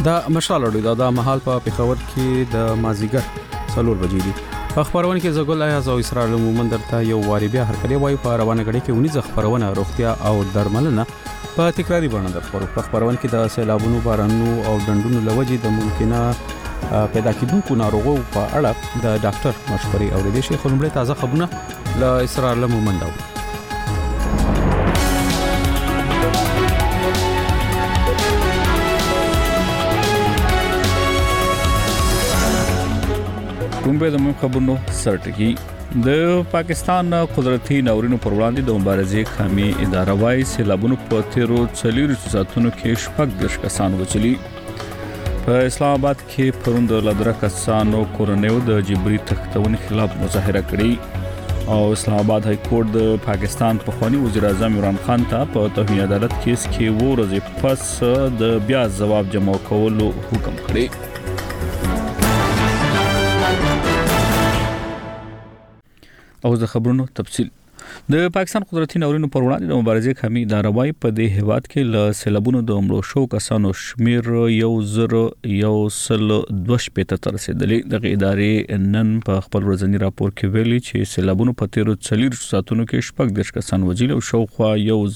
دا مشال اوري دا مهال په پېښور کې د مازیګر 4 بجې دي. په خبرونه کې زګول ایاز او اسرائیل عموما درته یو واری بیا هرکلی وای په روانه غړي کې ونی خبرونه روغتیا او درملنه په تکراری باندې درخورو. په خبرونه کې د سیلابونو بارانو او ډنډونو لوجې د ممکنه پیدا کېدونکو ناروغو په اړه د ډاکټر مشورې اوریدل شي. خو لمړی تازه خبرونه له اسرائیل عموما دا کومبه د خبرونو سرټکی د پاکستان قدرتي ناورینو پر وړاندې د مبارزې قومي اداره وايي سیلابونو په تیرو 4 ساعتونو کې شپږ درش کسان وچلي. په اسلام آباد کې پروند لدره کسانو کورنیو د جبري تختونې خلاف مظاهره کړې او اسلام آباد های کورټ د پاکستان پخوانی وزیر اعظم عمران خان ته په توهین عدالت کیس کې ورځې پس د بیا جواب جمع کولو حکم کړی. او د خبرونو تفصیل د پاکستان قدرتي ناورینو پر وړاندې د مبارزې قومي اداره وايي په دې هیواد کې ل سیلابونو د مړو شو کسانو شمیر 1,112 ته رسیدلې. د ادارې نن په خپل ورځنی راپور کې ویلي چې سیلابونو په تیرو 4 ساعتونو کې شپږ درش کسان وژل او شاوخوا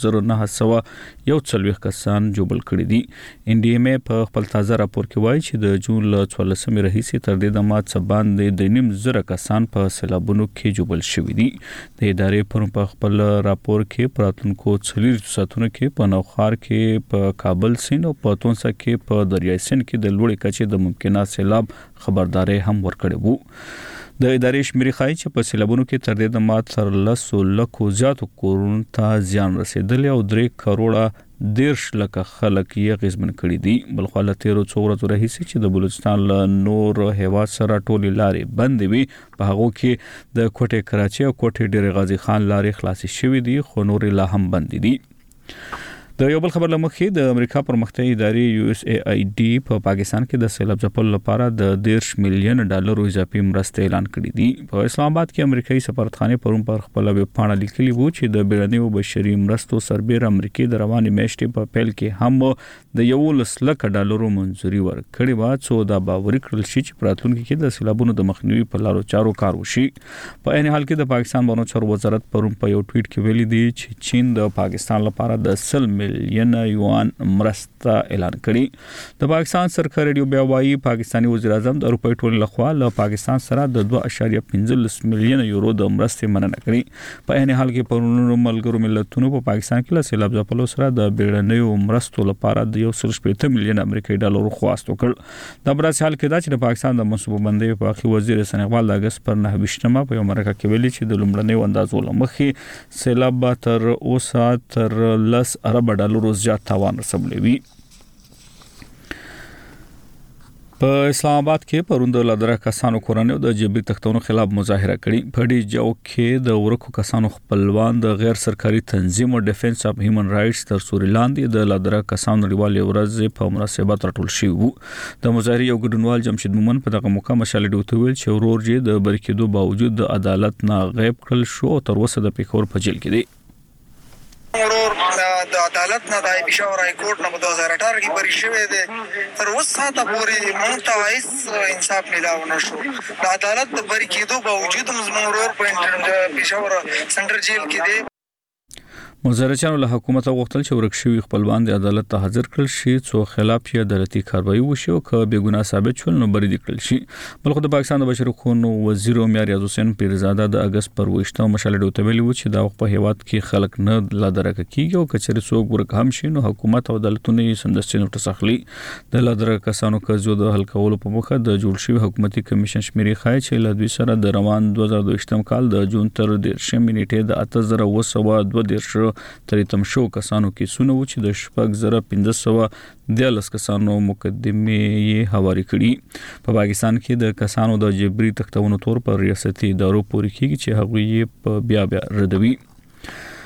1,940 کسان جوړل کړي دي. ان ډي ام په خپل تازه راپور کې وایي چې د جون ل 14 رئیسي تر دې د مات باندې د 9,000 کسان په سیلابونو کې جوړل شوي دي. د ادارې په خپل راپور کې پراتونکو 4 ساعتونو کې په نوخار کې په کابل سین او په تونسا کې په دریای سین کې د لوړې کچې د ممکنه سیلاب خبرداري هم ورکړې وو. د ادارې شمیرې ښایي چې په سیلابونو کې تر دې د مات سر 10 لکو زیاتو کورونو ته زیان رسیدلی او 3 کروڑه 10 لک خلک یې غزمن کړي دي. بلخو له 13 څوړو رئیسي چې د بلوچستان له نور هیواد سره ټولې لارې بندې وي په هغه کې د کوټه کراچي او کوټه ډیر غازی خان لارې خلاصې شوې دي خو نور لا هم بندې دي. د یو بل خبر لمخې د امریکا پرمختیایي ادارې USAID په پاکستان کې د سیلاب ځپلو لپاره د 10 میلیون ډالر اضافي مرسته اعلان کړې دي. په اسلام آباد کې امریکایي سفارتخانه پرون پر خپل ویب پاڼه لیکلي وو چې د بیړنیو بشري مرستو سربېر امریکای د رواني میاشتې په پیل کې هم د 11 لک ډالرو منځوري ورکړې و څو دا باور کړل شي چې پراتونکو کې د سیلابونو د مخنیوي په لارو چارو کار وشي. په عین حال کې د پاکستان بانو چارو وزارت پرون په یو ټویټ کې ویلي دی چې چین د پاکستان لپاره د 100 ملیون یوان مرسته اعلان کړي. د پاکستان سرکاري ریډیو بیا وايي پاکستاني وزیر اعظم د اروپای ټولنې لخوا له پاکستان سره د 2.15 میلیون یورو د مرستې مننه کړې. په عین حال کې پرونو ملګرو ملتونو په پاکستان کې له سیلاب ځپلو سره د بیړنیو مرستو لپاره د 1.8 میلیون امریکایي ډالر خواست وکړ. د برعکس حال کې دا چې د پاکستان د منصوبه بندۍ په اخی وزیر سنغال د اگست پر 9 په یو مرکه کې ویلي چې د لومړنیو اندازو لمخې سیلاب تر اوسه تر 10 ارب ډالر زیات تاوان رسولی وي. په اسلام آباد کې پروند لدره کسانو کورنیو د جبري تختونو خلاف مظاهره کړي. په ډي جو کې د ورکو کسانو خپلوان د غیر سرکاري تنظیم او ډیفنس اف هیومن رائټس تر سوري لاندې د لدره کسانو نړیوال ورځ په مناسبت راټول شي وو. د مظاهرې یو ګډونوال جمشید مومن په دغه موقع مشال ډوته ویل چې ورور یې د برکېدو باوجود د عدالت نه غیب کړل شو او تر اوسه د پېښور په جیل کې دی. د عدالت نه د پېښور های کورټ نه 2018 کې بری شوی دی. تر اوسه ساعته پورې موږ ته هیڅ انصاف ملاو نه شو. د عدالت د بری کېدو باوجود موږ ورور په پېښور سنټر جیل کې دی. مظاهرچیانو له حکومت غوښتل چې ورکشوي خپلوان د عدالت ته حاضر کړل شي څو خلاف یې عدالتي کاروایی وشي او که بې ګناه ثابت شول نو بری کړل شي. بلخو د پاکستان د بشري حقوقو وزیر ریاض حسین پیرزاده د اگست پر 28 مشال ډوته ویلي و چې دا په هیواد کې خلک نه لادرکه کیږي او کچري څوک ورک هم شي نو حکومت او عدالتونه یې سمدستي نوټس اخلي. د لادرکه کسانو کزو د حل کولو په مخه د جوړ شوی حکومتي کمیشن شمیرې ښایي چې له دوی سره د روان 2022 کال د جون تر 10 نیټې د 8222 تریتم شو کسانو کې سونه و چې د 1513 کسانو مقدمه یې حواله کړي. په پاکستان کې د کسانو د جبري تختونو تور پر ریاستي ادارو پورې کېږي چې هغه یې په بیا ردوي.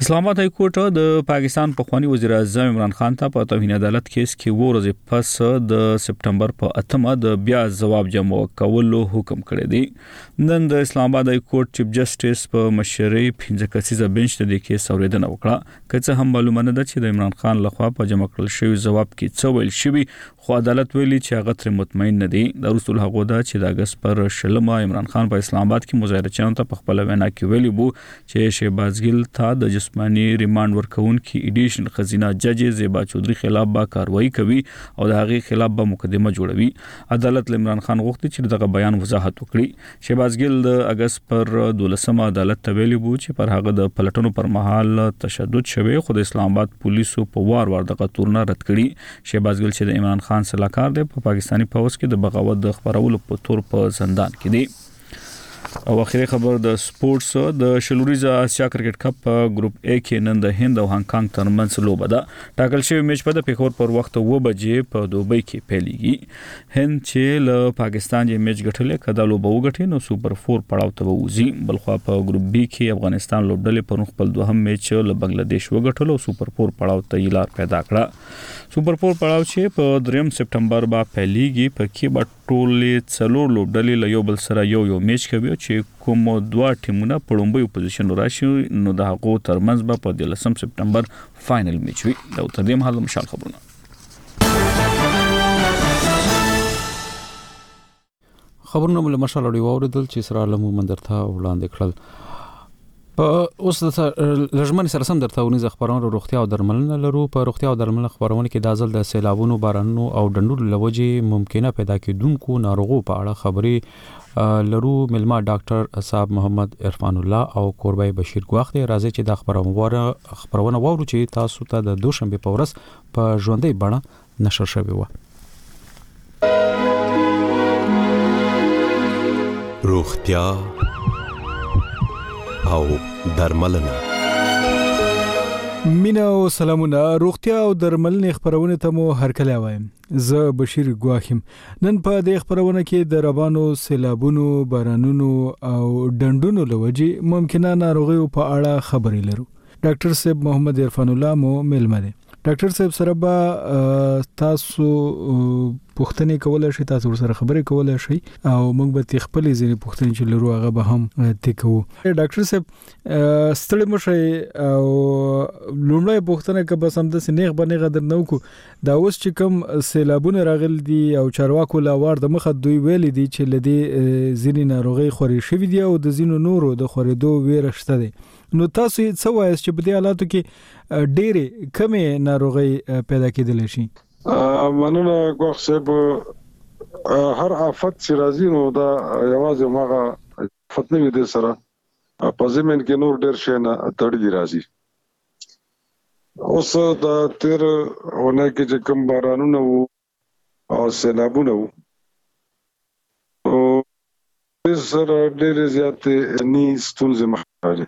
اسلام آباد های کورټ د پاکستان پخوانی وزیر اعظم عمران خان ته په توهین عدالت کیس کې ورځې پس د سپټمبر په 8 د بیا جواب جمع کولو حکم کړی دی. نن د اسلام آباد های کورټ چیف جسټس په مشرۍ 15 کسیزه بنچ ته د کیس اوریدنه وکړه. که څه هم معلومه نه ده چې د عمران خان لخوا په جمع کړل شوی جواب کې څه ویل شوی، خو عدالت ویلي چې هغه تر مطمئن نه دی. د رسول هغه دا چې د اگست پر شلمه عمران خان په اسلام آباد کې مظاهره چانو ته په خپل وینا کې ویلي وو چې شهباز ګل ته د جسمانی ریماند ورکون کی ایډیشن خزینه جج زیبا چودري خلاف به کاروایی کوي او د هغه خلاف به مقدمه جوړوي. عدالت عمران خان غوښتي چې دغه بیان وضاحت وکړي. شهباز ګل د اگست پر 12 عدالت ته ویلي وو چې پر هغه د پلټنو پر مهال تشدد شوی، خو د اسلام آباد پولیسو په وار دغه تورنه رد کړي. شهباز ګل چې د عمران خان سلاکار دی په پاکستانی پولیس کې د بغاوت د خبرولو په تور په زندان کې دی. او اخیری خبر د سپورتس د شلوریزه اسیا کرکټ کپ په ګروپ A کې نن د هند او هانګ کانګ ترمنځ لوبه ده. ټاکل شوی میچ په د پیښور پر وخت 2 بجې په دوبۍ کې پیلېږي. هند چې له پاکستان یې میچ ګټلې کده لوبه وګټي نو سوپر 4 پړاو ته ووزي. بلخوا په ګروپ B کې افغانستان لوبډلې پر خپل دوهم میچ له بنگلاديش وګټلو سوپر 4 پړاو ته یې لار پیدا کړه. سوپر 4 پړاو چې په 3 سپټمبر با پیلېږي په کې به ټولې څلور لوبډلې له یو بل سره یو میچ کوي چې کوم دوه ټیمونه په لومړی پوزیشن راشي نو د هغو ترمنځ به په 13 سپټمبر فائنل میچ وي. دا تر دې مهال مشال خبرونه. خبرونه مل مشال اوري اوریدل چې سره علمو مندرته وړاندې کړل. په اوس د لجمن سره سم درته ونیز خبرونه روغتیا او درملنه لرو. په روغتیا او درملنه خبرونه کې د ځل د سیلابونو بارانونو او ډنډونو لوجې ممکنه پیدا کېدونکو ناروغو په اړه خبري لرو. ملما ډاکټر صاحب محمد عرفان الله او قربای بشیر ګواخ دی. راځي چې د خبرونه وورو چې تاسو ته د دوشنبه په ورځ په ژوندۍ بڼه نشر شوی و. روغتیا او درملنه. مینا او سلامونه. روغتیا او درملنه خبرونه ته مو هرکلی وایم. زه بشیر ګواخم. نن په دې خبرونه کې د روانو سیلابونو بارانونو او ډنډونو لوجې ممکنه ناروغیو په اړه خبرې لرو. ډاکټر صاحب محمد عرفان الله مو ملمه دي. ډاکټر صاحب سره به تاسو پوښتنې کولای شئ، تاسو سره خبرې کولای شئ او موږ به خپلې ځینې پوښتنې چې لرو هغه به هم تکو. ډاکټر صاحب ستړي مشه او لومړی پوښتنه که بس هم د سنیغ باندې غدر نو کو دا اوس چې کوم سیلابونه راغل دي او چارواکو لاوار د مخه دوی ویل دي چې لدی ځینې ناروغي خوري شوی دي او د ځینو نورو د خورېدو ویره شته دي. نو تاسو څه وایي چې په دې حالاتو کې ډېرې کمې ناروغي پیدا کېدلی شي؟ مننه ګوښ صاحب. هر آفت چې راځي نو دا یوازې ماغه آفت نه وي، د سره په زمین کې نور ډېر شی نه تړلي راځي. اوس د تیر ونه کې چې کوم بارانونه وو او سیلابونه وو او سره ډېرې زیاتې ني ستونزې مخ راځي،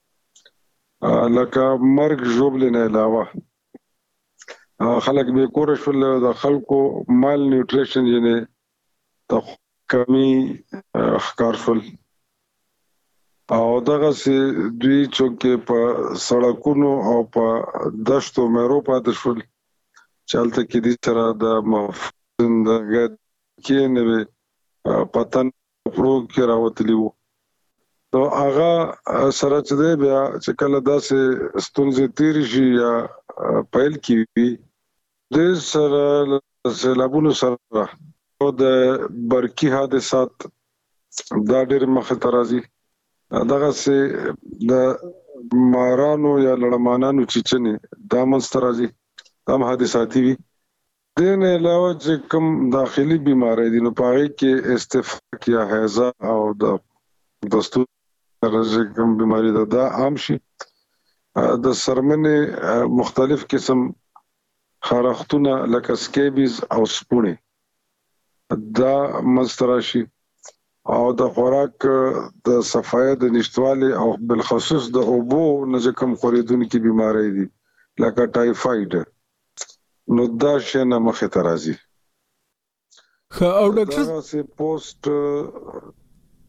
لکه مرګ ژوبلې نه علاوه خلک به کور شول، د خلکو مال نیوټریشن یعنی د کمی ښکار شول او دغه سي دوی چې په سړکونو او په دشتو مېرو پاتې شول چالت کې دي سره د مفندګ کې نه پتن پرو کې راوتلی وو. نو هغه سره چې دی بیا چې کله داسې ستونزې تیر شي یا پیل کیږي د سره سیلابونو سره او د برقي حادثات دا ډېر مخه ته راځي. دغه سه د مارانو یا لړمانانو چیچنې دا منځته راځي، دا حادثاتي وي. دین علاوه چې کوم داخلي بیماری دي نو په هغه کې استفاق یا هیضه او د دستور چې کوم بیماری ده دا عام شي. د سرمنې مختلف قسم خارختونه لکه سکیبیز او سپونه دا مستراشي او د خوراک د صفای د نشټوالي او بالخصوص د اوبو نه کوم خوریدونکو بیماری دي لکه ټایفاید نو دا شنه مخه ترازی. او ډاکټر سي پوسټ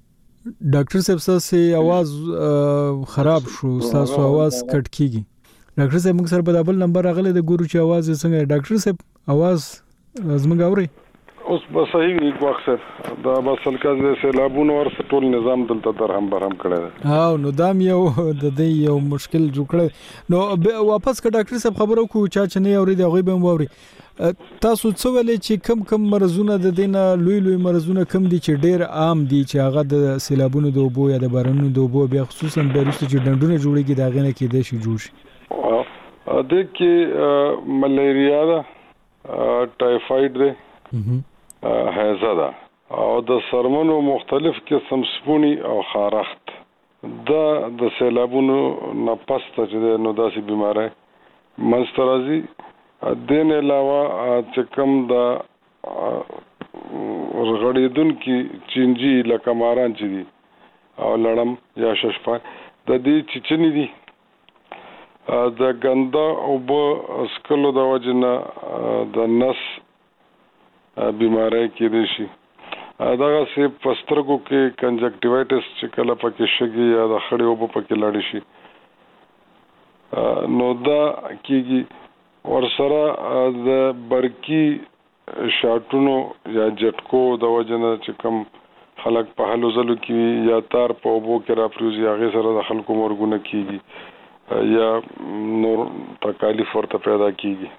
ډاکټر صاحب تاسو आवाज خراب شو تاسو आवाज کټ کیږي ډاکټر صاحب موږ سره په دبل نمبر راغله د ګورو چې आवाज څنګه ډاکټر صاحب आवाज زموږ اوري اوس به صحیح وي واخسر دا بسل کاز د سیلابونو ور ټول نظام دلته درهم برهم کړی او نو دام یو د دې یو مشکل جوړ کړی نو واپس ک ډاکټر صاحب خبرو کو چا نه اوري دا غوي به اوري تاسو څه ولې چې کم مرزونه د دینه لوی مرزونه کم دي چې ډیر عام دي چې هغه د سیلابونو د اوبو یا د بارانونو د اوبو بیا خصوصا د رښتې چې ډنډونه جوړيږي دا غنه کې د شي جوړ شي د کې ملیریا دا ټایفاید دی هیزه ده او د سرمنو مختلف قسم سپونی او خارخت دا د سیلابونو نه پسته چې نو داسې بیماری منسترازي دین علاوه چې کوم د غړیدون کې چینجی لکه ماران چې دي او لړم یا ششپا د دې چچنی دي د ګنده او په سکلو د وجنه د نس بیماری کې دي شي دغه سي پسترګو کې کنجکټیوایټس چې کله پکې شګي یا د خړې او پکې لاړ شي نو دا کېږي ورسره د برکی شاټونو یا جټکو د وجنه چې کوم خلک په حلو زلو کې یا تار په اوبو کې را پروزي هغه سره د خلکو مرګونه کېږي یا نور تکالیف ورته پیدا کېږي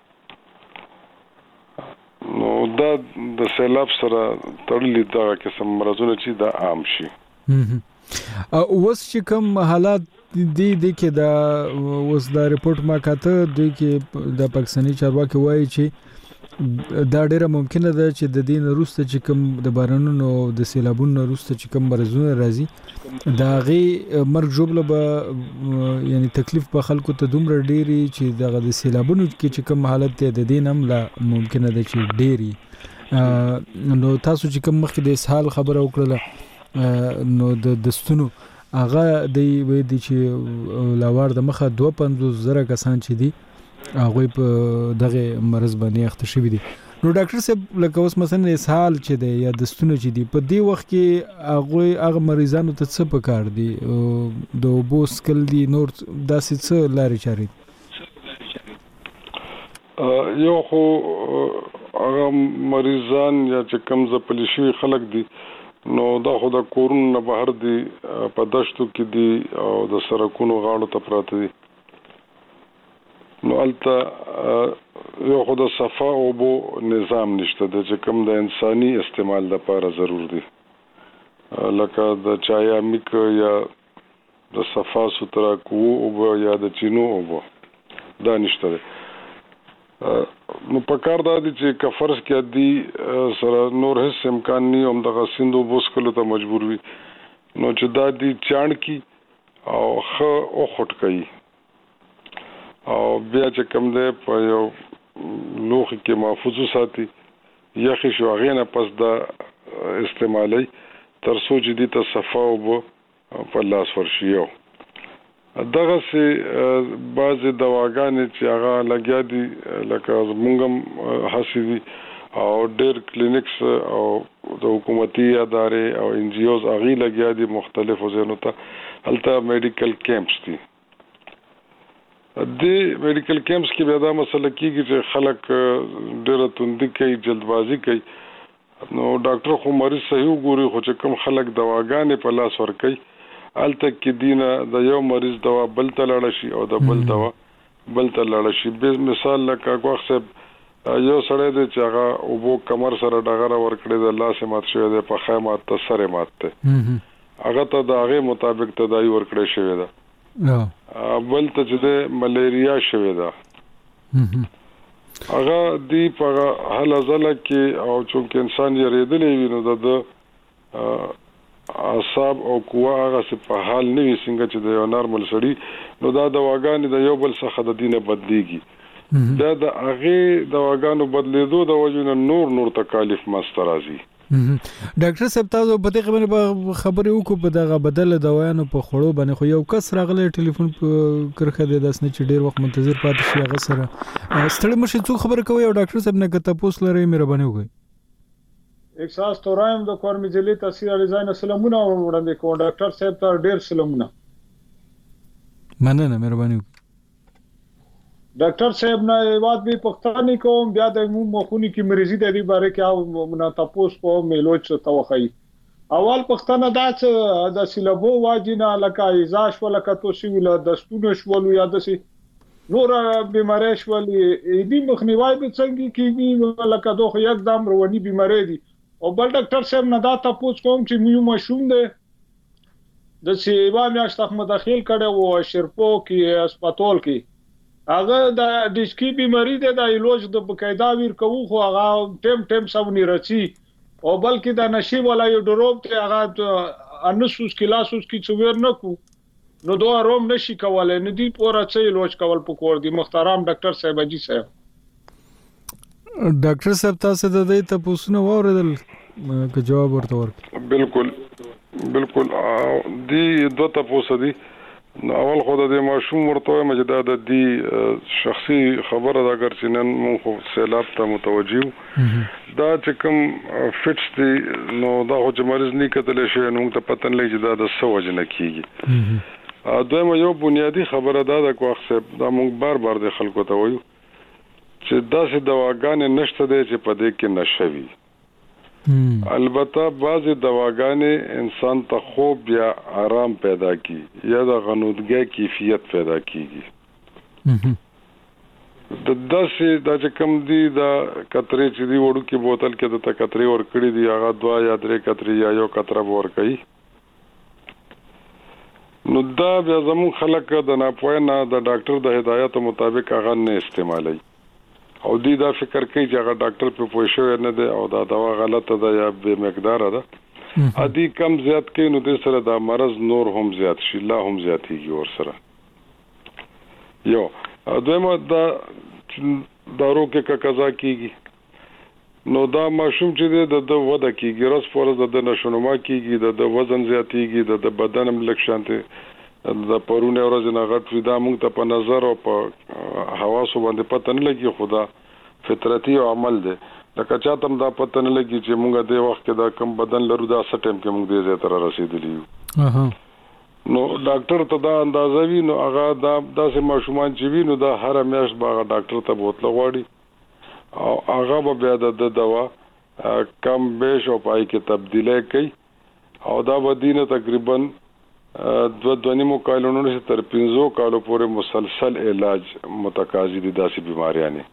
نو دا د سیلاب سره تړلې دا قسم مرزونه چې دا عام شي اوس چې کوم حالات دي کې دا اوس دا ریپورت ما کاته د کې د پاکستاني چارواکي وایي چې دا ډیره ممکنه ده چې د دین روسته چې کوم د بارانونو د سیلابونو روسته چې کوم مرزونه راځي دا غي مرګ جوړله به یعنی تکلیف په خلکو ته دومره ډیری چې د سیلابونو کې چې کوم حالت ته د دین هم لا ممکنه ده چې ډیری نو تاسو چې کوم مخکې د اسهال خبره وکړه نو د دستونو هغه دی وې دي چې لاوار د مخه 250,000 کسان چې دي هغه په دغه مرز باندې اخته شوی دي نو ډاکټر صاحب لکه اوس مثلا اسهال چې دی یا دستونه چې دي په دې وخت کې هغه مریضانو ته څه پکار دي د بوسکل دي نور داسې څه لارې چاري یو خو هغه مریضان یا چې کم زپلی شوی خلک دي نو دا خو د کورونو نه بهر دي په دشتو کې دي او د سرکونو غاړو ته پراته دي نو البته یو خو د صفا او بو نظام نشته د چې کوم د انساني استعمال لپاره ضرور دي لکه د چای میک یا د صفا سترا کو او یا د چینو او دا نشته نو په کار دا دي چې کفرس کې دي سره نور هیڅ امکان نه هم د غسیندو بوسکلو ته مجبور وي نو چې دا دي چاڼ کی او خ او خټ کوي او بیا چې کوم دی په یو لوخي کې محفوظ ساتي یخي شو غینه پس دا استعمالي تر سوچ دي ته صفا او په لاس ورشيو دغه سي بعض دواګانې چې هغه لګیا دي لکه مونږم حسيدي او ډېر کلینکس او د حکومتي ادارې او ان جی اوز هغه لګیا دي مختلفو ځینو ته هلته میډیکل کیمپس دي د میډیکل کیمپس کې بیا دا مسله کیږي چې خلک ډېر توندي کوي جلدبازي کوي نو ډاکټر خو مریض صحیح وګوري خو چې کوم خلک دواګانې په لاس ور کوي الته کې دینه د یو مریض دوا بل ته لاړ شي او د بل دوا بل ته لاړ شي به مثال لکه کوخ صاحب یو سړی دی چې هغه او بو کمر سره ډغره ور کړی د لاس مات شوی دی په خیمات ته سره مات ته هغه ته د هغه مطابق تداوی ور کړی شوی دی بل ته چې د ملیریا شوی دا هغه دی په حاله زله کې او چې انسان یې ریدلې وي نو د اعصاب او قوا هغه په حال نه وي څنګه چې د یو نارمل سړی نو دا دواګانې د یو بل څخه د دینه بدليږي دا د هغه دواګانو بدلیدو د وجه نور تکالیف مسترازي ډاکټر صاحب تاسو په دې خبرې وکړو په دغه بدل دوايانو په خړو باندې خو یو کس راغلی ټلیفون کرخه د داسنه چې ډیر وخت منتظر پاتې شي هغه سره ستړي مشه څو خبر کوي او ډاکټر صاحب نه کته پوس لري مهرباني وکړئ احساس تورایم د کور مجلې تاثیر ریزاین سلامونه وړاندې کوم ډاکټر صاحب ته ډیر سلامونه. مننه مهرباني. ډاکټر صاحب نه یواد به پښتني کوم بیا د مخونی کی مریضی د دې باره کې او منا تاسو په میلوچ توخی. اول پښتنه دا چې د سیلابو واجینا لکه ایزاش ولکه توسی ول د ستونو شول یا د سي نور بیماری شول دې مخنیوي به څنګه کیږي لکه دوه یکدم رواني بیماری دي. او بل ډاکټر صاحب نه دا تاسو کوم چې میو مشوم ده د سیوا میاشت مداخل کړي او شرپو کې هسپتال کې هغه د ډیسکی بیماری ده د علاج د بقاعده ویر کوو خو هغه ټیم سمونی رچی او بلکې د نشي ولا یو ډروب ته هغه انسوس کلاسوس کې څویر نه کو نو دوه روم نشي کولای نه دی پورا څه علاج کول پکور دي. محترم ډاکټر صاحب اجي صاحب. ډاکټر صاحب تاسو د دې تاسو نو اوریدل که جواب ورته ورک. بالکل دی دوه تاسو دي. اول خو د ماشوم ورته مجدا د دې شخصي خبره دا اگر چې نن مو سیلاب ته متوجه دا چې کوم فټس دي نو دا خو چې مریض نه کتل شي نو ته پته نه لګي دا د سوج نه کیږي. دوی یو بنیادی خبره دا د کوخ صاحب دا موږ بار د خلکو ته وایو چې داسې دواګانې نشته دي چې په دې کې نشوي. البته بعضی دواګانې انسان ته خوب یا آرام پیدا کی یا د غنودګۍ کیفیت پیدا کیږي. د داسې د چې کوم دي د قطرې چې دی وړو کې بوتل کې د قطرې ور کړې دي هغه 2 یا 3 قطرې یا یو قطره ور کوي. نو دا بیا زمون خلک د ناپوهه د ډاکټر د هدایت مطابق هغه نه استعمالي او دی دا فکر کوي چې هغه ډاکټر په پوښښ نه دی او دا دوا غلطه ده یا بے مقدار ده. ادي کم زیات کې نو د سره دا مرض نور هم زیات شي لا هم زیاتېږي ور سره. یو دویمه دا دارو کې قضا کیږي نو دا ماشوم چې د وده کیږي رس فورز د نشونما کیږي د وزن زیاتېږي د بدن ملک شانته د پرونه ورځ نه غټ ودا موږ ته په نظر او په حواسو باندې پته نه لګي خدا فطرتي عمل دی لکه چاته دا پته نه لګي چې موږ د وخت کې دا کم بدن لرو دا سټیم کې موږ دې زیاتره رسیدلی یو. نو ډاکټر ته دا اندازه وی نو هغه داسې ماشومان چې وی نو دا هر میاشت باغ ډاکټر ته بوتل غواړي او هغه به بیا د دوا کم بیش او پای کې تبدیلی کوي او دا بدینه تقریبا 2.5 کالونو نه تر 15 کالو پورې مسلسل علاج متقاضي دي داسې بیماریانه.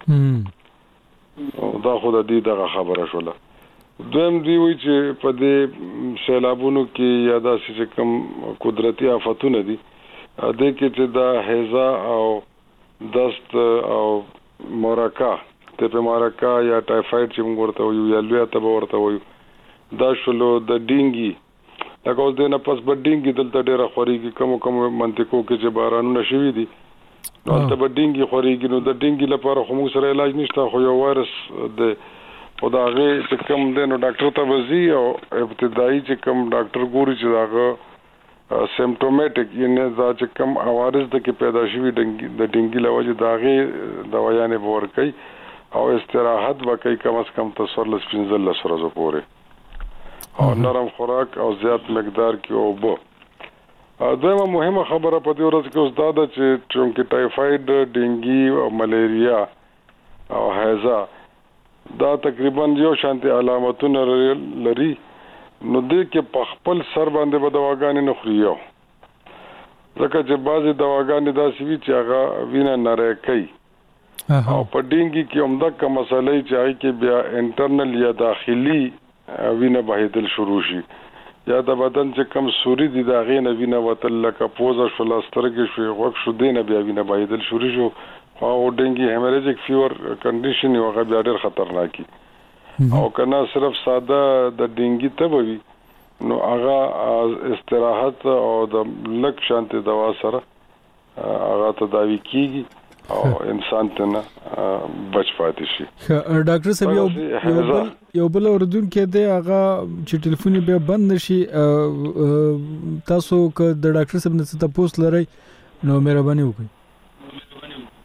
دا خو د دې دغه خبره شوله. دویم دی وی چې په دې سیلابونو کې یا داسې کوم قدرتي آفتونه دي د کې چې دا هیزا او دست او مورکا ته په مورکا یا ټایفاید چې موږ ورته ویو یا لوی ته ورته ویو دا شلو د ډینګي لکه اوس د نه پس بډینګي دلته ډیره خوريږي کوم منطقو کې چې بارانونه شوي دي نو ته بډینګي خوريږي نو د ډینګي لپاره خو موږ سره علاج نشته خو یو وایرس د خداغه چې کوم دنو ډاکټر ته وزي او ابتدایي چې کوم ډاکټر ګوري چې داغه سیمپټومټیک یعنی دا چې کوم عوارض د کې پیدا شوي د ډینګي لوجه داغه دوايانې ورکي او استراحت وکي کم از کم تصور لس 15 ورځې پورې او نرم خوراک او زیات مقدار کې او بو. دویمه مهمه خبره په دې ورځ کې اوس دا ده چې چونکه ټایفاید ډینګي او ملیریا او هیزا دا تقریبا یو شانتي علامتونه لري نو دې کې په خپل سر باندې به دواګانې نه خوري یو ځکه چې بعضي دواګانې داسې وي چې هغه وینه نری کوي او په ډینګي کې همدا کوم مسلې چې هغه کې بیا انټرنل یا داخلي وینه بهیدل شروع شي یا د بدن چې کم سوري دي دا غینه وینه وتل لکه پوزه شو لاسترګې شو غوښ شو دینه بیا وینه بهیدل شروع شو او ډینګي هیمریجیک فیور کنډیشن یو هغه بیا ډېر خطرناکي او کنه صرف ساده د ډینګي تبوي نو هغه استراحت او د لک شانتي دوا سره هغه تداوی کیږي او انسان ته نه بچ پاتې شي. ډاکټر صاحب یو بل اوردون کې دی هغه چې ټلیفون به بند نشي تاسو که د ډاکټر صاحب نه تاسو لري نو مهرباني وکړئ.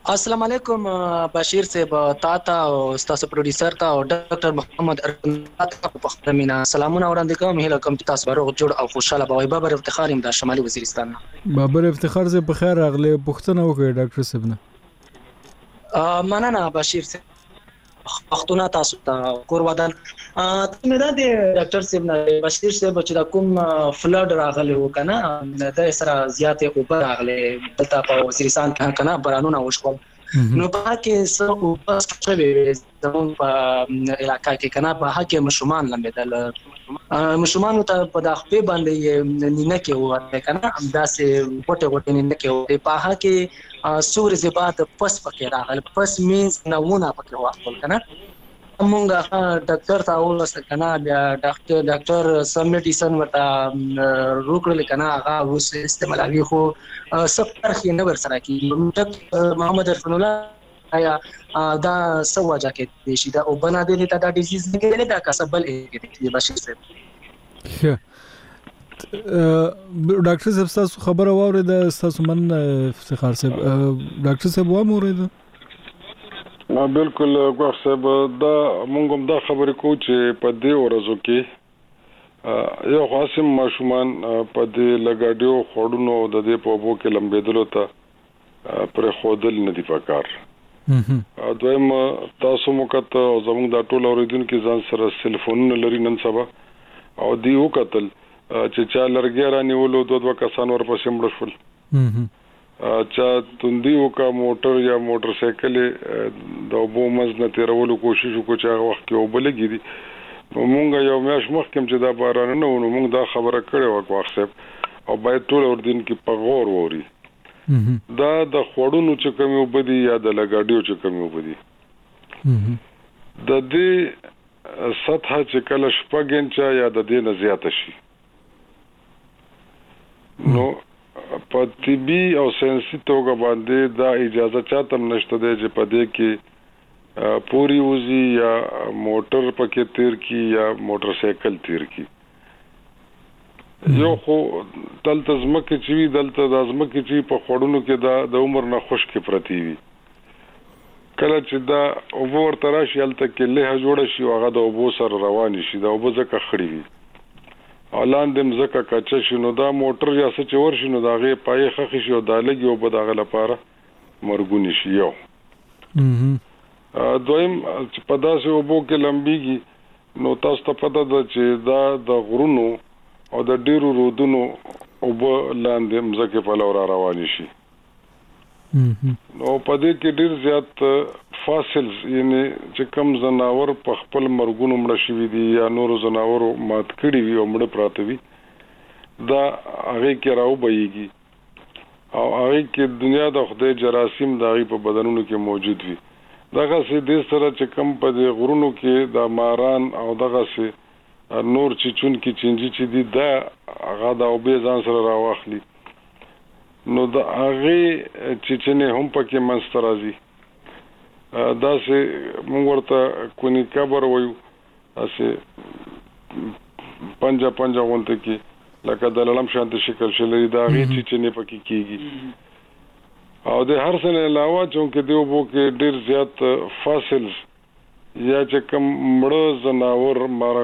السلام علیکم بشیر صاحب، تا او تاسو پروډوسر ته او ډاکټر محمد ارتنات په خپل مینا سلامونه وړاندې کوم. هیله کوم چې تاسو روغ جوړ او خوشاله به وي. بابر افتخار یم د شمالي وزیرستان. بابر افتخار زه په خیر راغله. پښتنه وکړه ډاکټر صاحب نه. مننه بشیر صاحب، وختونه تاسو ته کور ودان. مې دا د ډاکټر صاحب نه بشیر صاحب چې دا کوم فلډ راغلی و کنه، د سره زیاتې اوبه راغلي دلته په وزیرستان کې کنه، بارانونه وشول. نو په کې څه اوبه شوي زموږ په علاقې کې کنه، په هغه کې مشومان لمبېدل. مشومان ته په د خپې باندې نیمه کې وته کنه، همداسې غوټه نیمه کې وته. په هغه کې سور زبات پس پکې راغل. پس مینز نمونه پکې واخل کنه. مونږه ډاکټر ته ولست کنه، بیا ډاکټر سمټیسن ورته روکړل کنه، هغه اوس استعمالوي خو سفر خې نه ور سره کی. ډاکټر محمد عرفان الله آیا دا سوجا کې شي دا او بنا دي ته دا ډیزیز نه کېږي، دا کسبل کې بشیر صاحب. ډاکټر صاحب تاسو خبره واورید، تاسو من افتخار صاحب ډاکټر صاحب و موریدو. بالکل ګوښ صاحب، دا مونږ هم دا خبرې کوو چې په دې ورځو کې یو خاصم ماشومان په دې لګاډیو خوړونو د دې په اوبو کې لمبېدلو ته پر خودل نه دی پکار. دویم تاسو موکت او زموږ د ټولو اوریدونکو ځان سره سلفونونه لري نن سبا، او دی وکتل چې چا لرګي رانیولو دوه کسان ورپسې مړ شول. چا توندی وکا موټر یا موټر سایکل د اوبو مز نه تیرولو کوشش وکړو چې هغه وخت کې اوبه لګي دي. نو مونږ یو میاش مخکې چې دا باران نه ونه مونږ دا خبره کړې وه ګواښ صاحب، او باید ټول اردوونکي په غور ووري. دا د خوړونو چې کمې اوبه دي یا د لګاډیو چې کمې اوبه دي، د دې سطحه چې کله 6 انچه یا د دې نه زیاته شي، نو په طبي او ساينسي توګه باندې دا اجازه چاته نشته دی چې په دې کې پوری وزي یا موټر پکې تیر کی یا موټر سایکل تیر کی. یو خو دلته زمکه چې وی دلته د زمکه چې په خوړونو کې د عمر نه خوشکې پرتی وي، کله چې دا اوبور تراشي الته کې له جوړ شي او هغه د اوبو سره روان شي، دا اوبو ځکه خړی وي اعلان دم زکه کچا شنو دا موټر یا څه چور شنو دا غي پای خخ شي او دا لګي او بداغه لپاره مرګونی شي. یو دویم چې په داسې اوبو کې لمبيږي، نو تاسو ته پته ده چې دا د غرونو او د ډیرو رودونو اوبو لاندې مزکه په لور روان شي. نو په دې کې ډیر زیات فاصلز یعنی چې کم زناور په خپل مرګونو مړ شي دي یا نور زناور مات کړي وي او مړ پراته وي، دا هغه کې راو بېږي او هغه کې دنیا د خدای جراثیم د هغه په بدنونو کې موجود وي. دغه سي د سره چې کم په دې غرونو کې د ماران او دغه سي نور چې چون کې چنجي چې دي دا هغه د اوبې ځان سره راوخلي، نو د هغه چې نه هم پکې منستر راځي. دا سه موږ ورته کونی کبر وایو، اسه پنجا غونته کې لکه د لړم شانت شکل شلې دا غي چې نه پکې کیږي. او د هر څه علاوه چې دیو بو کې ډیر زیات فاصلز یا چې کوم مړه زناور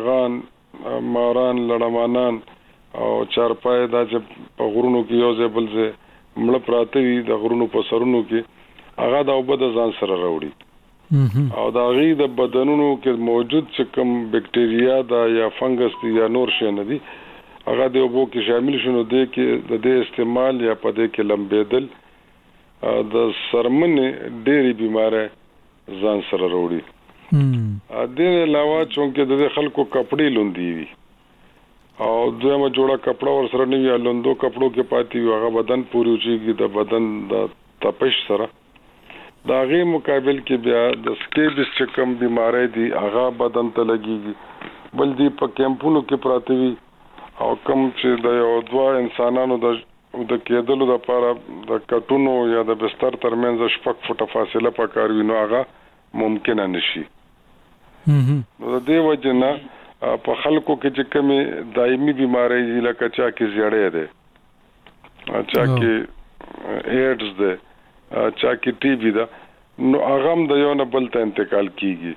ماران لړمانان او چارپای دا چې په غرونو کې یو ځای بل ځای مړه پراته وي د غرونو په سرونو کې، هغه د اوبه د ځان سره راوړي او دا غي د بدنونو کې موجود چې کوم بکټریا دا یا فنګس دی یا نور شي نه دي، هغه د اوبو کې شامل شونه دي کې د دې استعمال یا په دې کې لمبېدل د سرمنې ډېری بیماره ځان سره راوړي. د علاوه چې د خلکو کپړې لوندي وي او دویمه جوړه کپڑا ور سره نه وي، لوندو کپړو کې پاتې وي، هغه بدن پوری وچیږي د بدن د تپش سره. دا غي مقابل کې بیا د سکیبس چې کوم بیماری دي هغه بدن ته لګيږي، بل دی په کیمپونو کې پراته وي او کوم چې د یو دوه انسانانو د کېدلو لپاره د کټونو یا د بستر ترمنځ 6 فوټه فاصله پکار وي، نو هغه ممکن نشي. نو د دې وجنه په خلکو کې چې کومه دایمي بیماری لکه چا کې زیړې ده، چا کې ایډز ده چا کې ټي بي دا نو هغه هم د یو نه بل ته انتقال کیږي.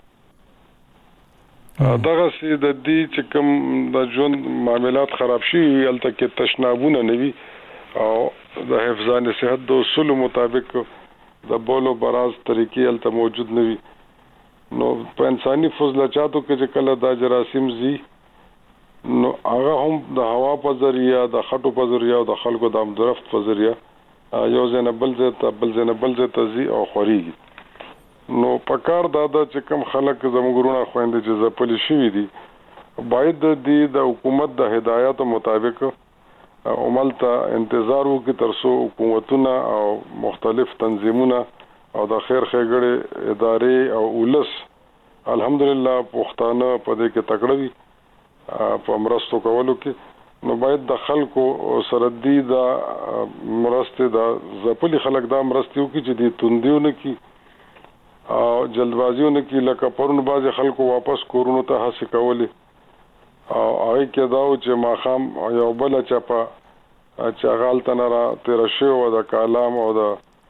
دغه سي د دې چې کوم د ژوند معاملات خراب شي یلته کې تشنابونه نوي او د حفظان صحت د اصول مطابق د بولو براز طریقې یلته موجود نوي. نو په انساني فضلچاتو کې چې کله د جراثیم زی نو هغه هم د هوا په ذریعہ د خټو په ذریعہ او د خلکو د امدرفت په ذریعہ یو ځای نه بل ځای ته ځي او خوريږي. نو پکار دا چې کوم خلک زموږ خويندې چې ځپلي شوي دي باید د حکومت د هدایاتو مطابق عمل ته انتظار وکړي تر څو حکومتونه او مختلف تنظیمونه او د خیر ښېګړې ادارې او ولس الحمدلله پښتانه په دې کې تکړه وي په مرستو کولو کې. نو باید د خلکو سره دي د مرستې د ځپلي خلک دا مرستې وکړي چې دې توندیونه کې او جلدبازیونه کې لکه پرون بعضې خلکو واپس کورونو ته هڅې کولې او هغې کې دا و چې ماښام یو بله چپه چې هغه هلته نه را تېره شوې وه د کالام او د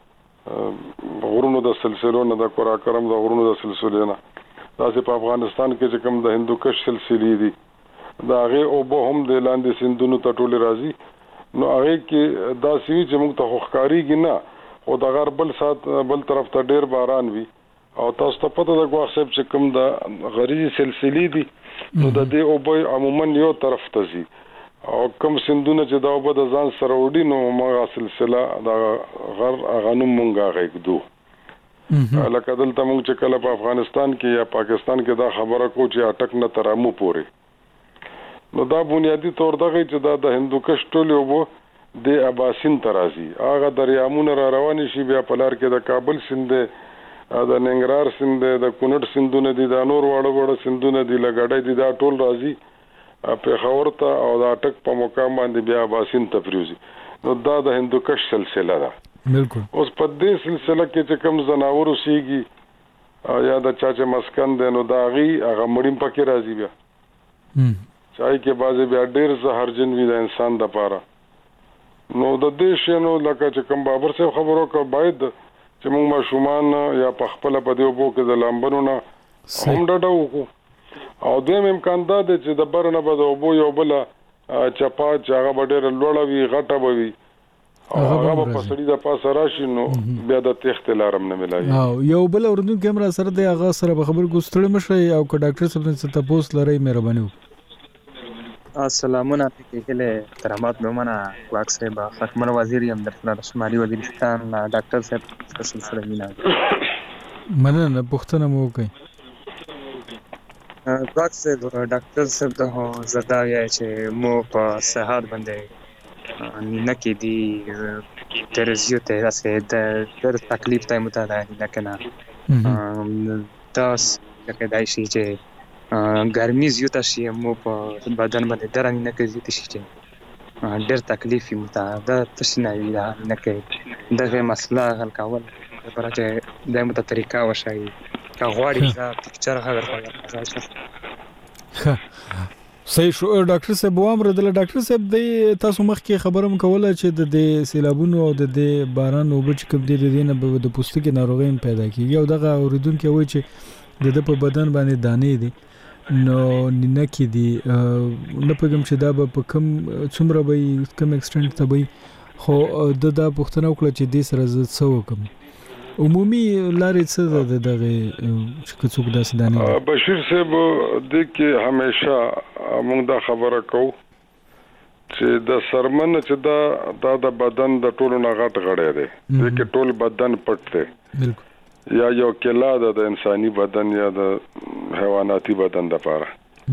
غرونو د سلسلو نه د قراقرم د غرونو د سلسلې نه داسې په افغانستان کې چې کوم د هندوکش سلسلې دي د هغې اوبه هم د لاندې سیندونو ته ټولې راځي. نو هغې کې داسې وي چې موږ ته خو ښکارېږي نه خو د غر بل طرف ته ډېر باران وي او تاسو ته پته ده ګواښ صاحب چې کوم د غریزي سلسلې دي نو د دې اوبه عموما یو طرف ته ځي او کوم سیندونه چې دا اوبه د ځان سره وړي نو هغه سلسله د غر هغه نوم موږ هغه ایږدو. لکه دلته موږ چې کله په افغانستان کې یا پاکستان کې دا خبره کوو چې اټک نه تر امو پورې نو دا بنیادی طور دغه چې دا د هندوکش ټولې اوبه د اباسین ته راځي هغه دریامونه را روانې شي بیا په لار کې د کابل سیند دی د ننګرهار سیند دی د کونړ سیندونه دي دا نور واړه سیندونه دي لګړی دي دا ټول راځي پېښور ته او د اټک په مقام باندې بیا اباسین ته پریوزي. نو دا د هندوکش سلسله ده. بالکل. اوس په دې سلسله کې چې کوم ځناور اوسېږي یا د چا چې مسکن دی نو د هغې هغه مړیم پکې راځي بیا چای کې بعضې بیا ډېر زهرجن وي د انسان دپاره. نو د دې شیانو لکه چې کوم بابر صاحب خبر وکړه باید چې موږ ماشومان یا په خپله په دې اوبو کې د لامبنو نه هم ډډه وکړو او دویم امکان دا دی چې د بر نه به د اوبو یو بله چپا چې هغه به ډېره لوړه وي غټه به وي او هغه به په سړي د پاسه راشي نو بیا د تېښتې لاره هم نه میلاوي. یو بل اورېدونکی هم را سره دی هغه سره به خبرې کوو ستړي مه شئ او که ډاکټر صاحب نه څه تپوس لرئ مهرباني وکړئ. سلامونه پکې هیله احترامات به منه واک صاحب خکمر وزیر یم در شمالي وزیرستان ډاکټر صاحب سره مینا مننه پوښتنه مو وکړئ. واک صاحب ډاکټر صاحب ته زدا وایي چې مو په صحت باندې نه کې دي درزیو ته راسه د تکلیف ته متعلق نه کنه تاسو کې دای شي چې ګرمي زیاته شي مو په بدن باندې درنګ نه کوي چې ډېر تکلیف یې متا دا تشناوي دا نه کوي دغه مسله حل کول لپاره چې دغه طریقه وشي کا غواړي دا پکچر هغه راځي. صحیح شو ډاکټر صاحب وامر د ډاکټر صاحب د تاسو مخ کې خبرم کوله چې د سیلابونو او د باران او بچ کوم د دې نه د پوستکي ناروغي پیدا کیږي او دغه اوریدونکو وایي چې د په بدن باندې دانې دي نو نه کې دي نه پګم چې دا په کم څومره به کم ایکسټنټ ته به خو دا پوښتنه وکړه چې دې سره زه څه وکم عمومي لارې څه ده دغه چې څوک داسې دانې بشیر صاحب دې کې همیشه موږ دا خبره کوو چې د سرمن چې دا د بدن د ټولو نه غټ غړی دی دې کې ټول بدن پټ دی بالکل یا یو کلا ده د انساني بدن یا د حیواناتي بدن لپاره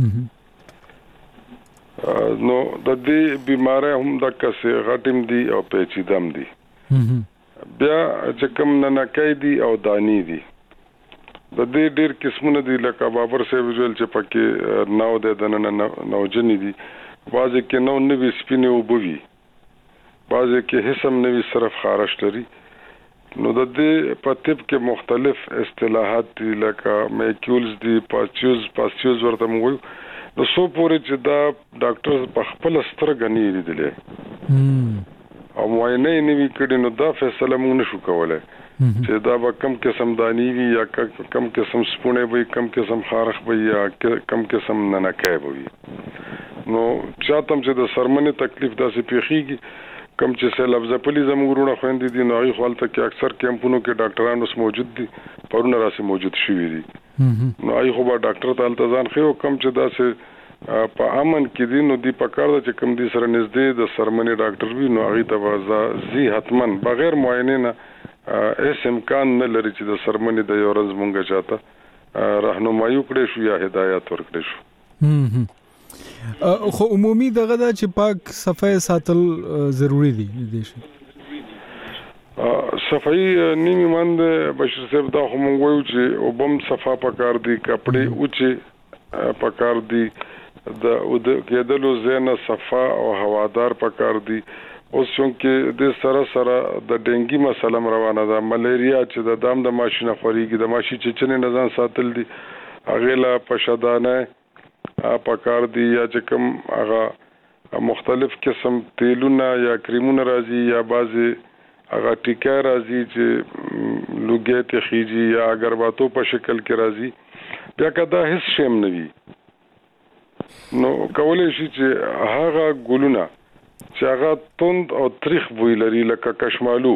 نو د دې بیماری هم د کسې غټم دي او پیچیدم دي بیا چې کوم ننکای دي او دانی دي د دې ډېر قسمونه دي لکه بابر صاحب ویل چې پکې ناو د نوجنې دي بعضې کې نو نوي سپینې اوبه وي بعضې کې حسم نوي صرف خارش لري. نو د دې په طب کې مختلف اصطلاحات دي لکه میکیولز دي پاسچیوز ورته موږ وایو نو څو پورې چې دا ډاکټر په خپل سترګه نه لیدلې او معاینه یې نه وي کړې نو دا فیصله موږ نشو کولی چې دا به کم قسم دانی وي یا کم قسم سپونه وي کم قسم خارخ وي یا کم قسم ننکای وي نو چاته چې د سرمنې تکلیف داسې پیخیږي کم چې سه لفظ پلی زموږونه خويندې دي نو هغه حالت کې اکثر کیمپونو کې ډاکټرانو سم موجود دي پرونه راسي موجود شوي دي نو هغه خو به ډاکټر ته التزام خو کم چې داسې په امن کې دي نو دی په کار ده چې کم دي سره نږدې د سرمنې ډاکټر وي نو هغه ته زی حتمن بغیر معاینه نه اس امکان نه لري چې د سرمنې د یو ورځ مونږه چاته راهنمایي کړې شو یا هدایت ورکړې شو خو عمومي دغه دا چې پاک صفای ساتل ضروری دي د شي صفای نیمه مند بشیر صاحب دا هم وایو چې وبم صفا پکار دي کپڑے اوچه پکار دي د کېدلو زنه صفا او هوادار پکار دي اوس څنګه د سره د ډنګي مسله روانه ده ملیریا چې د دام د ماشینه خوريږي د ماشي چچنه نزان ساتل دي اغه لا پشدانه پکار دي یا چې کوم هغه مختلف قسم تیلونه یا کریمونه راځي یا بعضي هغه ټیکا راځي چې لوګي ته خيږي یا اگرباتو په شکل کې راځي بیا کدا هیڅ شیم نه وي نو کولای شي چې هغه ګلونه چې هغه توند او تریخ بوی لري لکه کشمالو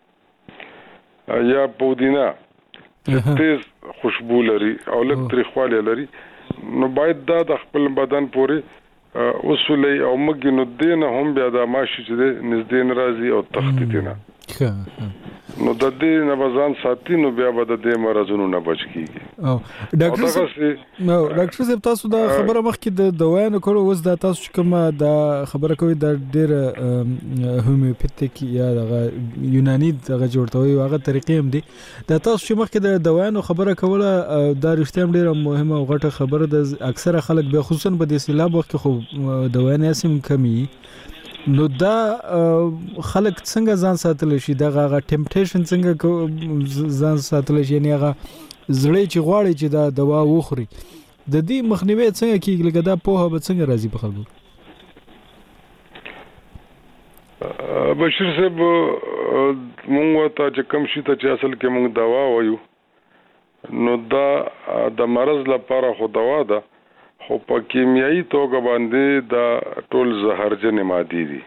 یا پودینه تیز خوشبو لري او لږ تریخوالی لري نو باید دا د خپل بدن پورې اصولي او مګینو دینه هم بیا د ماشي چې نږدې ناراضي او تختی نه نو د دې نه بزان ساتي نو بیا به د دې مرزونو نه بچ کیږي او ډاکټر صاحب تاسو دا خبره مخکې د دوايانو کړو اوس دا تاسو کوم دا خبره کوي د ډېر هومیوپیتیک یا د یوناني دغه جوړتوي هغه طریقې هم دي دا تاسو چې مخکې د دوايانو خبره کوله دا رښتیا ډېره مهمه او غټه خبره ده اکثره خلک به خصوصا په دې سیلاب وخت کې خو دوايانې سم کمی نو دا خلک څنګه ځان ساتل شي دغه ټمپټیشن څنګه ځان ساتل شي یعنی هغه زړی چې غواړي چې دا دوا وخوري د دې مخنیوي څنګه کیږي لکه دا پوهه به څنګه راځي په خلکو بشیر صاحب مونږ ته چې کوم شي ته چې اصل کې مونږ دوا وایو نو دا د مرض لپاره خو دوا ده خو په کیمیاوي توګه باندې دا ټول زهرجن مادي دي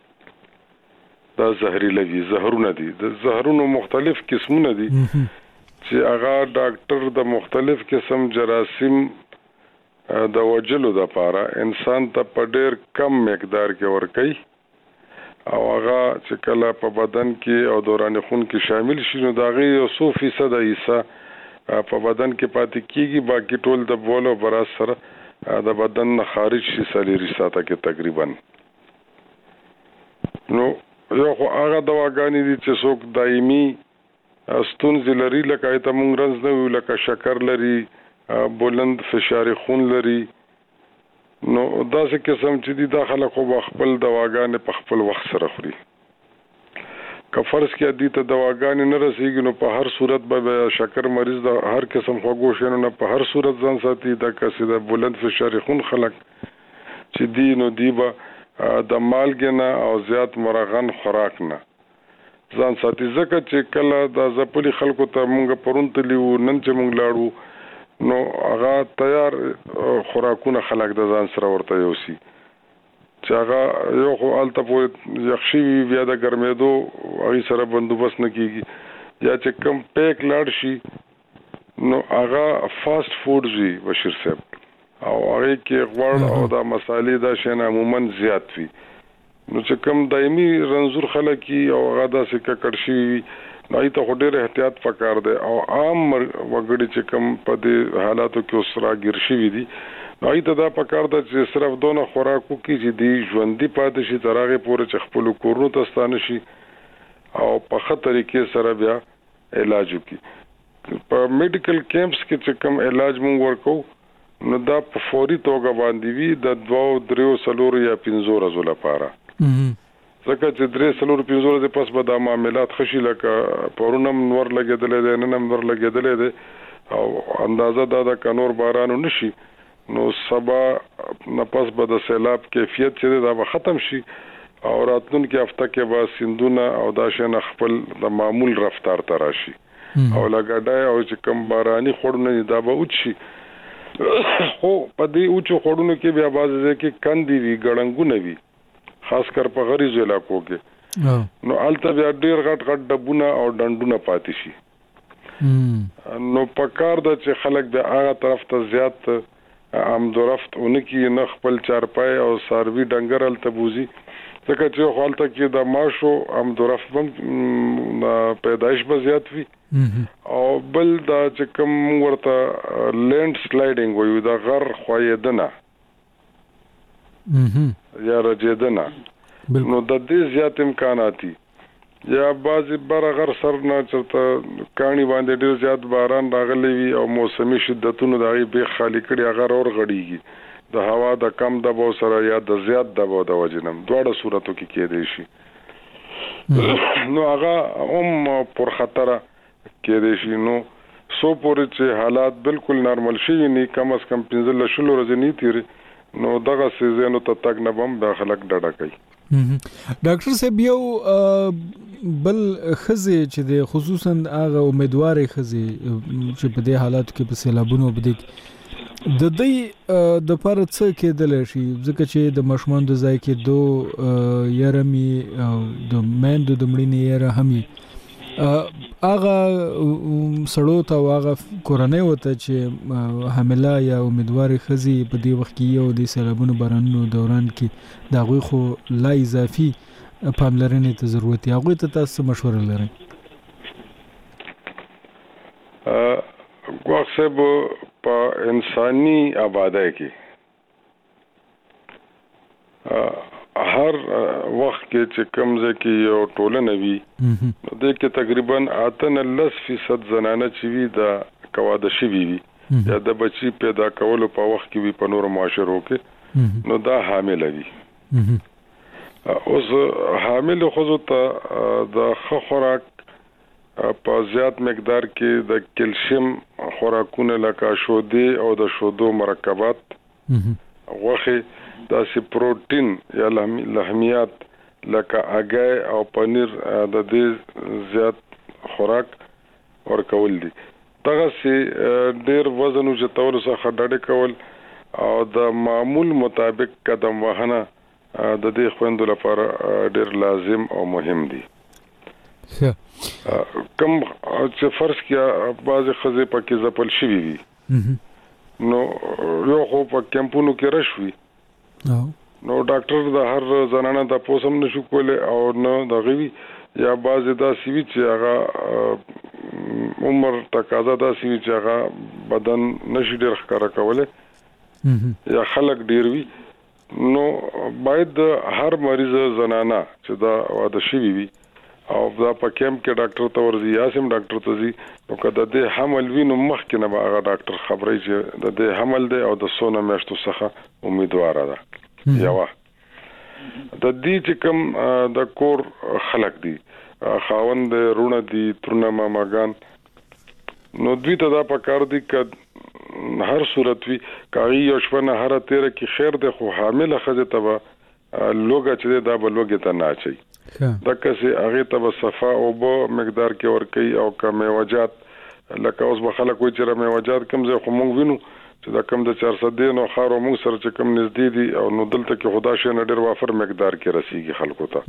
دا زهري زهرونه دي د زهرونو مختلف قسمونه دي چې هغه ډاکټر د مختلف قسم جراثیم د وجلو د لپاره انسان ته په ډېر کم مقدار کې ورکي او هغه چې کله په بدن کې او دوران خون کې شامل شي نو دا غي 100% حصہ په بدن کې پاتې کیږي باقي ټول د بولو براس سره د بدن نه خارج شي سلیری ساته کې تقریبا نو یو خو هغه دواګانې دي چې څوک دایمي ستونزې لري لکه ایته مونږ رنځ نه وي لکه شکر لري بلند فشار خون لري نو داسې قسم چې دي داخله خو خپل دواګانې په خپل وخت سره خوري که فرض کې دي ته دواګانې نه رسیږي نو په هر صورت به شکر مریض د هر قسم خوږو شینو نه په هر صورت ځان ساتي د کسي د بلند فشار خون خلق چې دي نو دی به د مالګ نه او زیات مرغن خوراک نه ځان ساتي ځکه چې کله د زپلي خلکو ته مونږ پرون تلیو نن چې مونږ لاړو نو هغه تیار خوراکونه خلک د ځان سره ورته یوسي چې هغه یو خو الته په یخشي بیا د ګرمېدو هغه سره بندوبست نه کیږي یا چې کم پیک لاړ شي نو هغه فاست فود وی بشیر صاحب او هغه کې غوړ او د مصالې دا شین عموما زیات وي نو چې کم دایمي رنزور خلک او هغه داسې ککړ شي نو ایته خو ډېر احتیاط پکار دی او عام وګړي چې کم په دې حالاتو کې اوس راګیر شي دي نو ایته دا پکار ده چې صرف دونه خوراکو کې چې دی ژوندۍ پاتې شي ترغه پورې چې خپل کورونو ته ستانه شي او په خطرې کې سره بیا علاج وکړي په میډیکل کیمپس کې چې کوم علاج مونږ ورکو نو دا په فوري توګه باندې وي د 2 3 یا 5 ورځې لپاره ځکه چې 3 4 5 ورځې پس به دا معاملات خشي لکه پرونم نور لګیدلې ده ننم نور لګیدلې ده او اندازه دا د کنور بارانو نشي نو سبا نفس به د سیلاب کیفیت چې دا به ختم شي او راتلونکي هفته کې به سیندونه او دا شین خپل د معمول رفتار تراشي او لګډای او چې کم باراني خړونه دا به اوچي خو په دې اوچو خړونو کې بیا بازه کې کندې وی ګړنګونه وی خاص کر په غریزو علاقو کې نو الته بیا ډیر غټ غټ ډبونه او ډنډونه پاتې شي نو پکار د چې خلک د هغه طرف ته زیات امدورفت اونکی نه خپل چارپای او ساروی ډنګر الته بوزي ځکه چې خپلته کې د ماشو امدورفت پیدائش به زیات وي او بل دا چې کوم ورته لینډ سلایډینګ وي دا غر خوایدنه یا رجیدنه نو د دې زیات امکاناتي یا بعضی برغر سر نه چرته کانی باندې ډیر زیات باران راغلی وي او موسمي شدتونو دغه به خالی کړي هغه اور غړيږي د هوا د کم دباو سره یا د زیات دباو د وجنم دواړه صورتو کې کېدای شي نو هغه پر خطر کېدای شي نو سو پورې چې حالات بالکل نارمل شي نه کم از کم 15 شلو ورځې نه تیری نو دغه سيزونو ته تک نه بم د خلک ډډه کوي ډاکټر صاحب یو بل خزه چې د خصوصا هغه امیدوار خزه چې په دې حالاتو کې په سیلابونو بده د دې د پر څه کېدل شي ځکه چې د مشمون د ځای کې دو یارمي د مند د مړینې یاره همي هغه سړو ته هغه کورنۍ وته چې حامله یا امیدوار خزي په دې وخت کې یو د سیلابونو بارانونو دوران کې دا غوي خو لا اضافي پاملرنې ته ضرورت یې هغه ته تاسو مشوره لرئ غوښه په انساني آبادی کې هر وخت کې چې کمزې کې یو ټولنه وي د کې تقریبا 8% زنانه چې وي دا کواده شي وي یا د بچي پیدا کولو په وخت کې وي په نور معاشرو کې نو دا حامل وي اوس حامل خو ته د خوراک په زیات مقدار کې د کلسیم خوراکونه لکه شودې او د شودو مرکبات غوښه دا سي پروتین یا لحمیات لکه اګای او پنیر د دې زیات خوراک ورکول دي دغه سي ډېر وزن او چتول څخه ډډه کول او د معمول مطابق قدم وهنه د دې خويندو لپاره ډېر لازم او مهم دي کوم چې فرض کیا بعض خزه پکې ځپل شي وي نو یو خو په کمپونو کې رشوي نو ډاکټر د هر زنانه د پوسم نشو کوله او نو د غوي یا بعض دا سوي چې هغه عمر تقاضا دا سوي چې هغه بدن نشي ډیر ښکارا کوله یا خلک ډیر وي نو باید هر مریض زنانه چې دا واده شي وي او دا په کیمپ کې ډاکټر ته ورځي یا سم ډاکټر ته ځي نو کله د حمل وینو مخکې نه هغه ډاکټر خبرې چې د حمل دی او د سونه میاشتو څخه امیدوار ده یوا د دې چې کوم د کور خلک دي خاوند رونه دي ترنه ماماګان نو دوی ته دا پکار دي ک هر صورت وی کاغي یو شپه هر تیر کې خیر ده خو حامل خزه ته لوګه چې دا به لوګه ته نه چي دا کسي هغه ته صفا او بو مقدار کې ور کوي او کمه وجات لکه اوس به خلک وي چې مې وجات کم زه خو مونږ وینو چې دا کم د 400 نو خارو مونږ سره چې کم نږدې دي او نو دلته کې خدا شي نه ډېر وافر مقدار کې رسیږي خلکو ته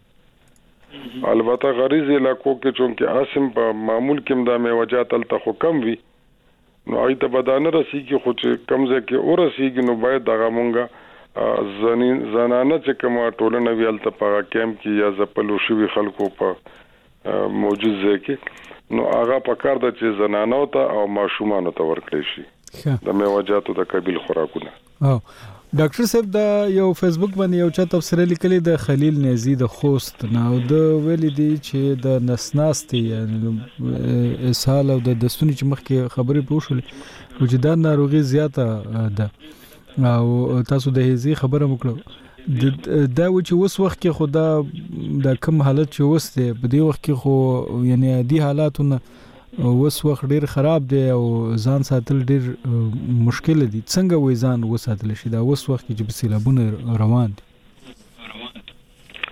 البته غریزي علاقو کې چې اسم په معمول کې د مې وجات تل خو کم وي نو ایته بدانه رسیږي خو چې کم ځکه کې اور رسیږي نو باید دغه مونږه زنانه چې کومه ټولنه ویل ته په کیمپ کې یا زپلو شوی خلکو په موجود ځای کې نو هغه په کار د چې زنانه ته او ماشومان ته ورکړي شي د میوجاتو د قبیل خوراکونه ډاکټر صاحب دا یو فیسبوک باندې یو چا تفسیر لیکلی د خلیل نیازی د خوست نه او د ویل دي چې د نسناستي یعنی اسهال او د دستونی چې مخکې خبرې پوښول وجدان ناروغي زیاته ده او تاسو د هیزي خبره وکړو دا و چې اوس وخت کې خدا د کم حالت چې وسته په دې وخت کې خو یعنی دې حالاتونه اوس وخت ډیر خراب دی او ځان ساتل ډیر مشکل دي څنګه وې ځان وساتل شي دا اوس وخت کې چې سیلابونه روان دي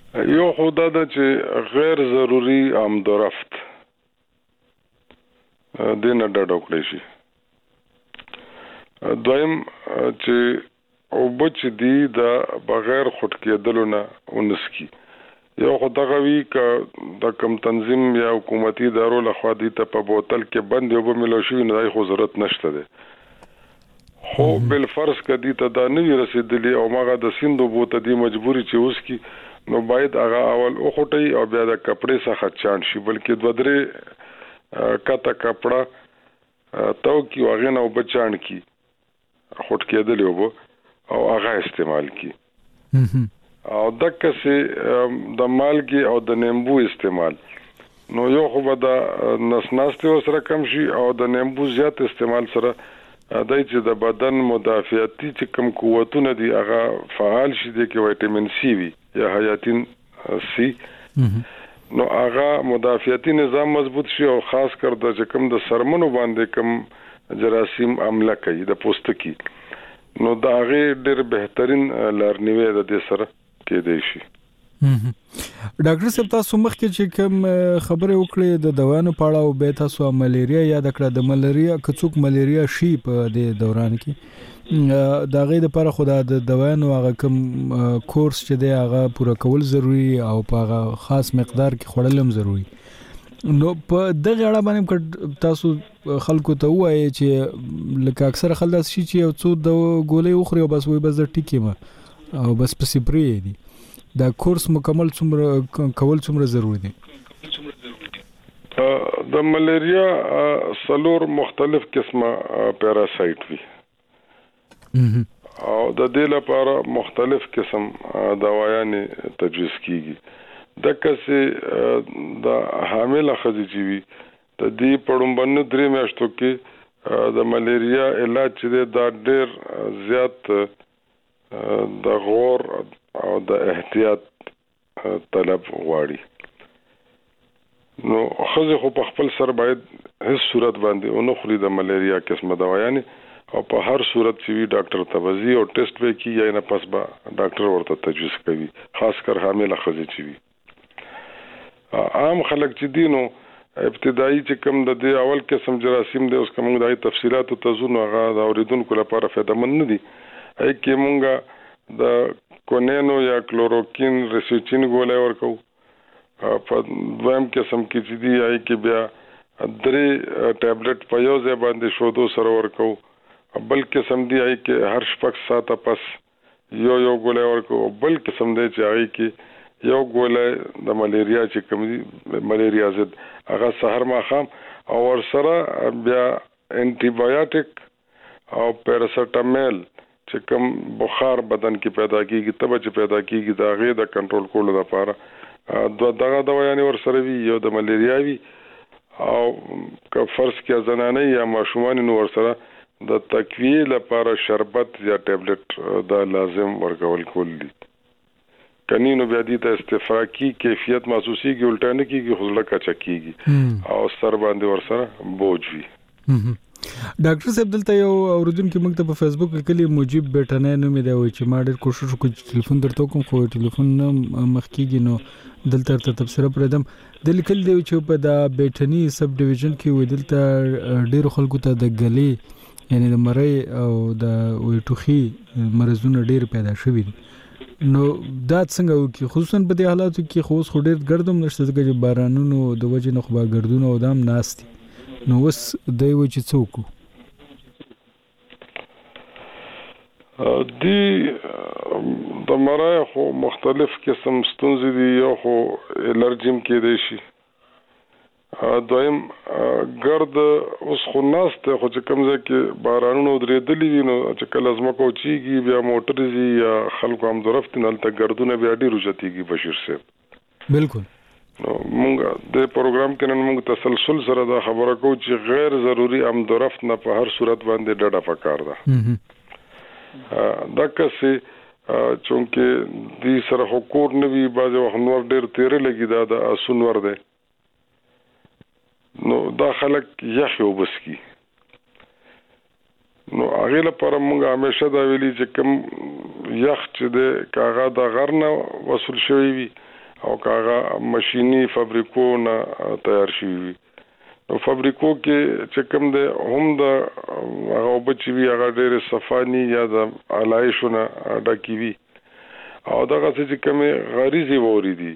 یو خدا د چې غیر ضروری آمدورفت دینه ډډ وکړي شي. دویم چې او بچ دی د بغیر خټ کېدلو نه ونسکی. یو خدغوی ک د کم تنظیم یا حکومتي ادارو لخوا دي ته په بوتل کې بند یو به ملو شي نه خو ضرورت نشته ده. خو بل فرض کدي ته دا نه رسیدلی او ماغه د سیندو بوته دی مجبوری چې اوس کی نو باید هغه اول او خټي او بیا د کپڑے څخه چاڼ شي بلکې دوه درې کته کپڑا تو کی واغې نه وبچاڼ کی خټ کېدل یو او هغه استعمال کی او دغه سي د مالګي او د نیمبو استعمال نو یو خو به د نسناسته سره کم شي او د نیمبو زیات استعمال سره دای چې د بدن مدافعتي چې کم قوتونه دي هغه فعال شي د کې وټامین سی وي یا حیاتین سی نو هغه مدافعتي نظام مضبوط شي او خاص کر د چې کم د سرمنو باندې کم جراثیم حمله کوي د پوستکي نو دا هغه ډېر بهترین لارنیوي د دې سره کېدای شي. ډاکټر صاحب تاسو مخکې چې کوم خبره وکړې د دواونو په اړه او به تاسو ملیریا یا د ملیریا کڅوک ملیریا شي په دې دوران کې دا غي د لپاره خدای د دواونو هغه کوم کورس چې دی هغه پوره کول ضروری او په هغه خاص مقدار کې خوړلم ضروری. نو په دغه اړه باندې تاسو خلکو ته وایي چې لکه اکثر خلک شي چې یو څو د ګولې اخري او بس وي بس د ټیکې ما او بس پسې پرې دي دا کورس مکمل څومره کول څومره ضروری دي؟ د ملیریا سلور مختلف قسمه پاراسایت وي او د دې لپاره مختلف قسم دوايانې تجویز کیږي. د کسي د حامل ښځې چې وي د دې پړومبنو 3 میاشتو کې د ملیریا علاج چې دا ډېر زیات د غور او د احتیاط طلب غواړي. نو خزه خو په خپل سر باید هیڅ صورت باندې اونو خوري د ملیریا قسمه دوايانې او په هر صورت چې وی ډاکټر تبزی او ټیسټ وکي یا نه پس با ډاکټر ورته تجویز کوي خاص کر حامل خزه چې وی. عام خلک چې دینو ابتدایي چې کوم د دې اول قسم جراثیم دی اوس کوم د تفصيلات او تزونه غا د اوریدونکو لپاره فائدہ مند نه دي. اې کې مونږه د کونینو یا کلوروکین ریسوچین ګولای ورکو په دویم قسم کې چې دی آی کې بیا 3 ټابلیټ په یو ځای باندې شو دو سره ورکو بل قسم دی آی کې هر شپږ ساعته پس یو ګولای ورکو بل قسم دی چې آی کې یو ګولای د ملیریا چې کوم دی ملیریا ضد هغه سحر ماخام او ور سره بیا انټي بایوټیک او پیراسټامول چې کوم بخار بدن کې پیدا کیږي تبه چې پیدا کیږي دا غي د کنټرول کولو لپاره دغه دوايانې ور سره وي یو د ملیریا وي او که فرض کې زنانه یا ماشومان نو ور سره د تقویه لپاره شربت یا ټابلیټ دا لازم ورکول کول دي. کنينو بیا دي ته استفراقي کیفیت محسوسي کې الټا نه کیږي خزله کا چکیږي او سر باندې ور سره بوج وي. ډاکټر صاحب دلته یو اوردونکو موږ ته په فیسبوک کې کلی مجيب بیٹنه نوم دی وای چې ما ډېر کوشش وکړ چې ټلیفون درته کوم خو ټلیفون مخ کېږي نو دلته ته تبصره پردم د لیکل دی چې په دا بیٹنی سب ډیویژن کې وې دلته ډېر خلکو ته د غلې یعنی د مړی او د وټوخي مرزونه ډېر پیدا شوي نو دا څنګه وکي خصوصا په دې حالاتو کې خو اوس ډېر ګردم نشته چې بارانونو د وجې نه خو با ګردونه او دام ناشتي نو وس دای و چې څوک دی د مرای خو مختلف قسم ستونزې دي یو خو الرجیم کې دی شي دویم ګرد اوس خو ناشته خو چې کوم ځای کې بارانونو درېدلې وي نو چې کله زمکو چیږي بیا موټر زی یا خلکو هم ضرورت نه لته ګردونه بیا ډیر وجتيږي بشیر صاحب بالکل. نو مونږ د پروګرام کې نن مونږ تسلسل سره دا خبره کوو چې غیر ضروری آمدورفت نه په هر صورت باندې ډډه پکار ده. دا کسي چونکه دې سره حکومت نوي باز وخت نور ډېر تیرې لګي دا د اسونور ده نو دا خلک یخ یو بسکی نو هغه لپاره مونږ همیشه دا ویلي چې کوم یخ چې د کاغه د غرنه وصول شوی وي او کاغه ماشيني فابریکو نه تیار شي نو فابریکو کې چې کوم د هم د هغه بچي وی هغه ډېر صفانی یا د علایشونه ډکی وی او دغه چې کومه غریزي ووري دي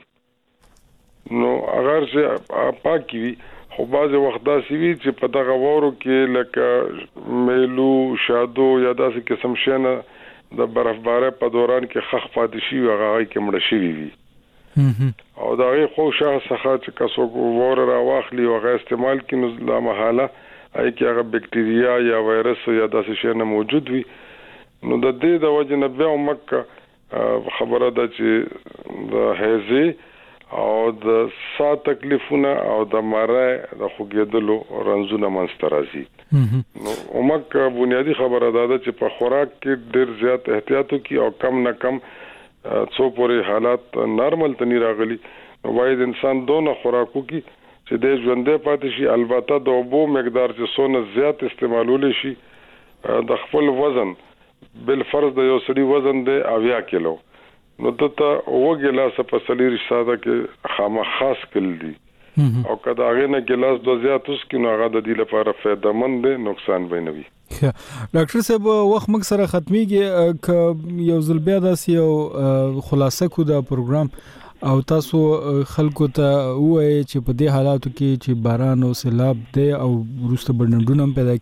نو اگر چې پاکي وي خو بعض وخت دا سی وی چې په دغه وورو کې لکه میلو شادو یا داسې قسم شنه د برفباره په دوران کې خخ پاتې شي هغه کې مړ شي وي او دا غي خو شخص څخه چې کسو وور را واخلي او غي استعمال کینو لا محاله اي کې هغه بکټریا یا وایرس یا داسې شنه موجود وي نو د دې د وجه نه بیا مکه خبره ده چې د هيزي او د سا تکلیفونه او د ماره د خوګېدلو رنځونه منځته راځي نو اومکه بنیادی خبره ده چې په خوراک کې ډېر زیات احتیاط وکړي او کم نه کم څو پورې حالات نارمل تنی راغلي نو باید انسان دونه خوراک وکړي چې د ژوندې پاتې شي البته د اوبو مقدار چې څونه زیات استعمالول شي د خپل وزن بل فرض د یو سړي وزن دی 80 کیلو نو دته وګلاس په سلیری ساده کې خامخاس کړل دي او کدا هغه نه ګلاس د زیات اوس کې نو هغه د دې لپاره فائدہ مند دی نقصان به نه وي ډاکټر صاحب وخت مګ سره ختميږي ک یو ځل بیا داس یو خلاصه کو دا پروګرام او تاسو خلکو ته وایي چې په دې حالاتو کې چې باران او سیلاب دی او وروسته بډنډونه پیدا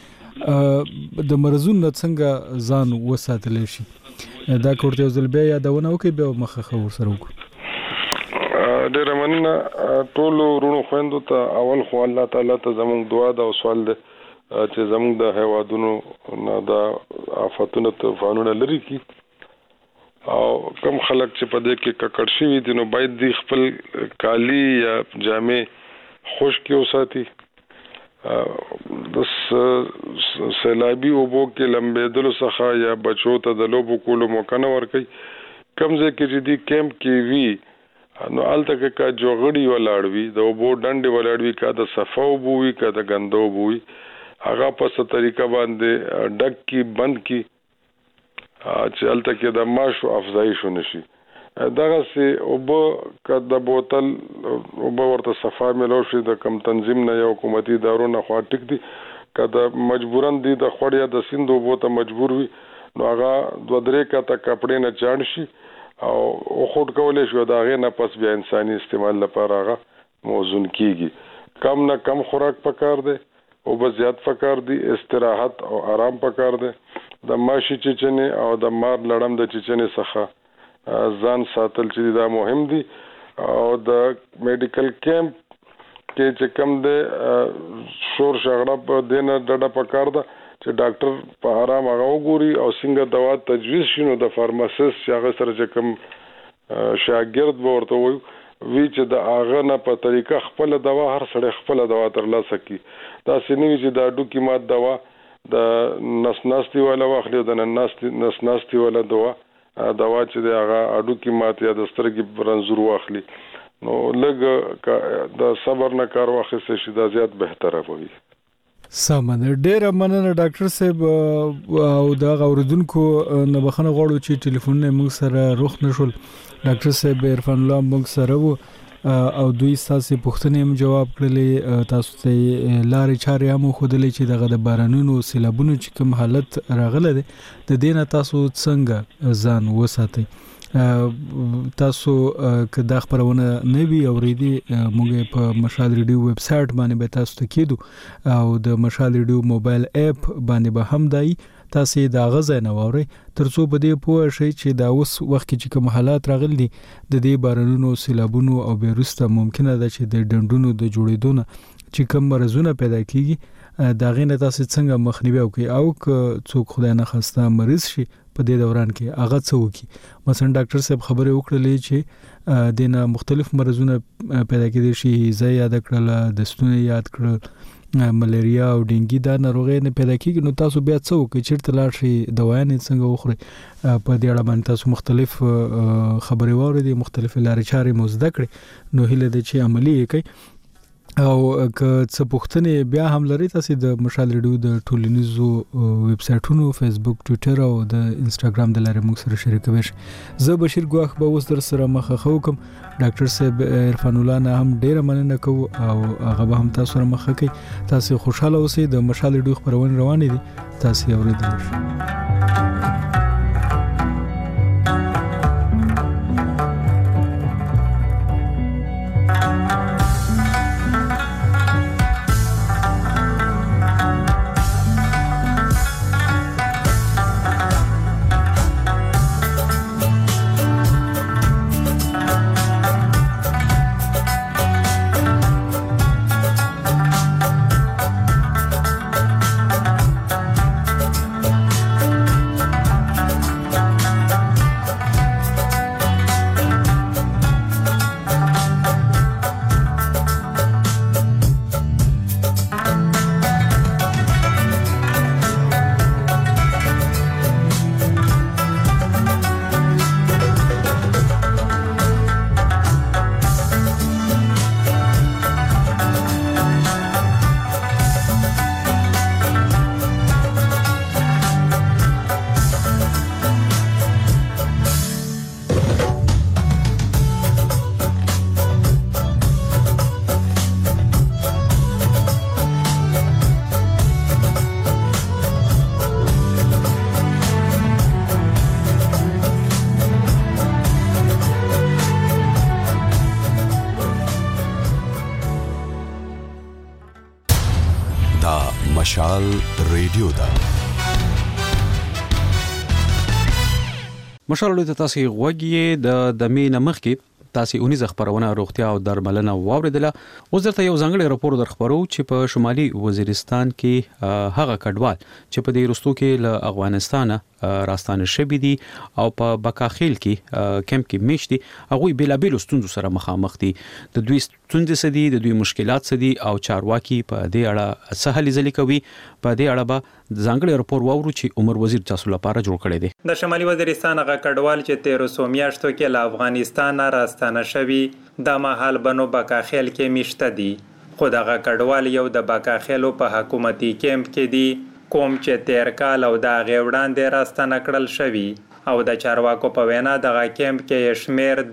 کیږي د مرزونو څنګه ځان وساتل شي دا کوړته ځل بیا یادونه وکي به مخه خبر سره وکړو ډېر مننه ټول ورونو خويندو ته اول خو الله تعالی ته زموږ دعا دا او سوال ده چې زموږ د هوادونو نه دا آفاتونه طوفانونه لري کی او کم خلک چې په دې کې ککړ شي دي نو باید د خپل کالی یا جامې خشک وساتي د سیلابي اوبو کې لمبېدلو څخه یا بچو ته د لوبو کولو موقع نه ورکړي کمزې کې چې دی کیمپ کې وی نو الته کې کا جوغړی ولاړ وی د اوبو ډنډ ولاړ وی کا د صفاو بووي کا د غندو بووي هغه په څه طریقه باندې ډک کی بند کی چې الته کې د ماشو افزایش ونشي دغه سي اوبو کده بوتل اوبو ورته صفا ملو شي د کم تنظیم نه یو حکومتي ادارو خوا ټیک دي کده مجبورن دي د خړیا د سیند اوبو ته مجبور وي نو هغه دوه درې کته کپڑے نه چاڼ شي او خود کولې شو دا غي نه پس بیا انساني استعمال لپاره هغه موزون کیږي کم نه کم خوراک پکار دی او به زیات پکار دی استراحت او آرام پکار دی د ماشي چچنه او د مار لړم د چچنه څخه ځان ساتل چې دا مهم دي او د میډیکل کیمپ کې چې کم ده شور شغړه په دینه ډډه پکار ده چې ډاکټر په آرام هغه وګوري او څنګه دوا تجویز شینو د فارماسیست چې هغه سره چې کم شاګرد ورته وي چې د هغه نه په طریقه خپل دوا هر سړی خپل دوا ترلاسه کی دا سنوي چې دا ډوکی مات دوا د نسناستي ولا واخلي د نسناستي ولا دوا چې د هغه اډو کې مات یا د سترګې رنځور واخلي نو لږ د صبر نه کار واخیسته شي دا زیات بهتره وي سمه ډیره مننه ډاکټر صاحب او دا اوردونکو نه بخنه غواړو چې ټلیفون نه موږ سره روخ نشول ډاکټر صاحب عرفان الله موږ سره وو او دوی تاسو پوښتنې هم جواب کړلې تاسو ته لارې چارې هم خودلې چې دغه د بارانونو سیلابونو چې کوم حالت راغله ده د دینه تاسو څنګه ځان وساتئ تاسو که دا خبرونه نه وي اوریدي موږ په مشال ریډیو ویب سټ باندې به تاسو ته کېدو او د مشال ریډیو موبایل اپ باندې به هم دای تاسو دا غزه نه ووري ترڅو به دې پوه شئ چې دا اوس وخت کې کوم حالات راغلي دي د دې بارانونو سیلابونو او بیرسته ممکنه ده چې د ډنډونو د جوړېدو نه چې کوم مرزونه پیدا کیږي دا غینه تاسو څنګه مخنیوي وکړي او که څوک خدای نه خواسته مریض شي په دې دوران کې هغه څه وکړي مثلا ډاکټر صاحب خبره وکړلې چې دینه مختلف مرزونه پیدا کېدي شي زې یاد کړل د ستوني یاد کړل ملیریا او ډینګي دا ناروغي نه پیدا کیږي نو تاسو بیا څه وکړئ چې تلل شي دوايانې څنګه وخوري په دې اړه باندې تاسو مختلف خبرې واورئ مختلف لارې چارې مو زده کړئ نو هله د چې عملی کوي او که څه پوښتنې بیا هم لري تاسو د مشال ریډیو د ټولنیزو ویب سټونو فیسبوک ټوئیټر او د انستګرام د لارې موږ سره شریکوي. زه بشیر ګواخ به اوس در سره مخه کوم. ډاکټر صاحب عرفان الله نه هم ډیره مننه کوم او هغه به هم تاسو سره مخه کوي. تاسو خوشاله اوسئ. د مشال ریډیو خبرونه روانې دي تاسو اوریدل شئ. مشال ریډیو دا مشال ریډیو ته تاسو غوږی د مینه مخ کې تاسو اونیز خبرونه روغتیا او درملنه واوریدله. اوس درته یو ځانګړی راپور درخبرو چې په شمالي وزیرستان کې هغه کډوال چې په دې رستو کې له افغانستان راستانه شوی دي او په بکاخیل کې کمپ کې میشتي هغه بیلابیل ستونزو سره مخامخ دي. د دوی ستونزې سدي د دوی مشکلات سدي او چارواکي په دې اړه سهل ځلې کوي. په دې اړه به ځانګړی راپور واورو چې عمر وزیر تاسو لپاره جوړ کړی دی. د شمالي وزیرستان هغه کډوال چې 1300 میاشتو کې له افغانستان راستانه شوی د مهال بنو بکاخیل کې میشته دي. خو دغه کډوال یو د بکاخیلو په حکومتي کمپ کې دي کوم چې 13 کال او د غوړاندې راستانه کړل شوی او د چارواکو په وینا دغه کمپ کې شمیر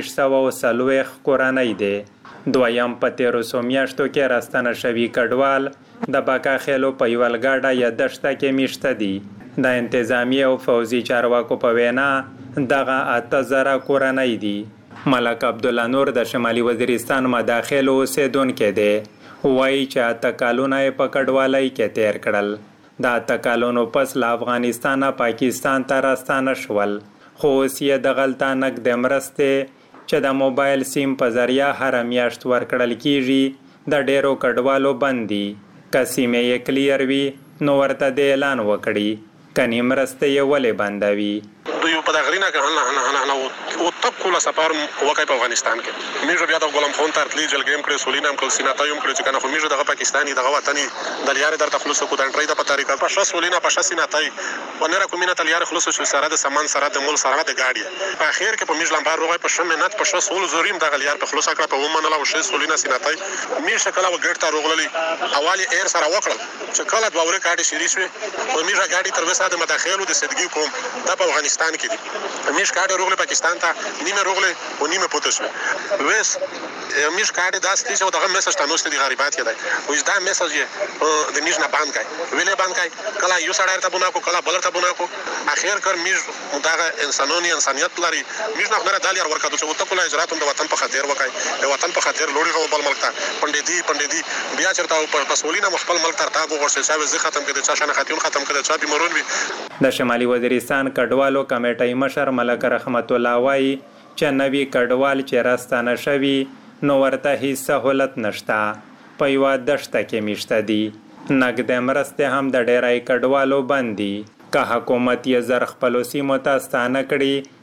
2240 کورنۍ دي. دویم په 1300 میاشتو کې راستانه شوی کډوال د بکاخیلو په یولګاډه یا دشته کې میشته دي. د انتظامی او فوزي چارواکو په وینا دغه 8000 کورنۍ دي. ملک عبدالله نور د شمالي وزیرستان مداخل اوسیدونکو دی. وایي چې 8 کالونه په کډوالۍ کې تیر کړل. د 8 کالونو پس له افغانستانه پاکستان ته راستانه شول. خو اوس یې د غلطه نقد مرستې چې د موبایل سیم په ذریعہ هر میاشت ورکړل کیږي د ډیرو کډوالو بندي. که سیمې یې کلیر وي نو ورته د اعلان وکړي کني مرسته یې ولې بندوي. دوی په دغرینه نه او تب کوله سفر وکای په افغانستان کې میجو بیا د غلام خان ترتلی جلګیم کړی سولینم کول سیناتایم کړی چې کنه خو میجو دغه پاکستاني دغه وطني د لیارې در تخلص کو د انټری د پتاریکا په شاس سولینا په شاس سیناتای ونره کومینه د لیارې خلص شو سره د سامان سره د مول سره د گاډي په اخر کې په میج لمبار روغای په شمنات په شاس ول زوریم د لیار په خلص کړه په ومنه لا وشي سولینا سیناتای میشه کله وګړ ته روغللی حوالی ایر سره وکړل چې کله د وره کاډي شری شو او میجا گاډي تر وسه د مداخلو د صدګي کوم د افغانستان کې دي. میش کاډي روغله پاکستان ته نیمه روغله او نیمه پوتش وس میش کاډي داسې چې دغه میسج تاسو ته د غریبات کې دی او دا میسج د میش نه باندې کوي ویلې باندې کوي کله یو سړی ته بونه کو کله بل ته بونه کو اخر کر میش دغه انسانیت لري میش نه غره دالیر ورکړو چې وته کله اجرات د وطن په خاطر وکړي د وطن په خاطر لوري غو بل ملک ته پندې بیا چرته په مسولینه مخبل ملک تر تاغو ورسې چې ختم کړي چې شانه خاتون ختم کړي چې بیمارون وي. د شمالي وزیرستان کډوالو کمیټې مشر ملک رحمت الله وایي چې نوی کډوال چې راستانه شوی نو ورته هیڅ سہولت نشته. په یوه دشته کې میشته دي. نقد مرستې هم د ډیری کډوالو بندي. که حکومت یې زر خپلو سیمو ته ستانه کړي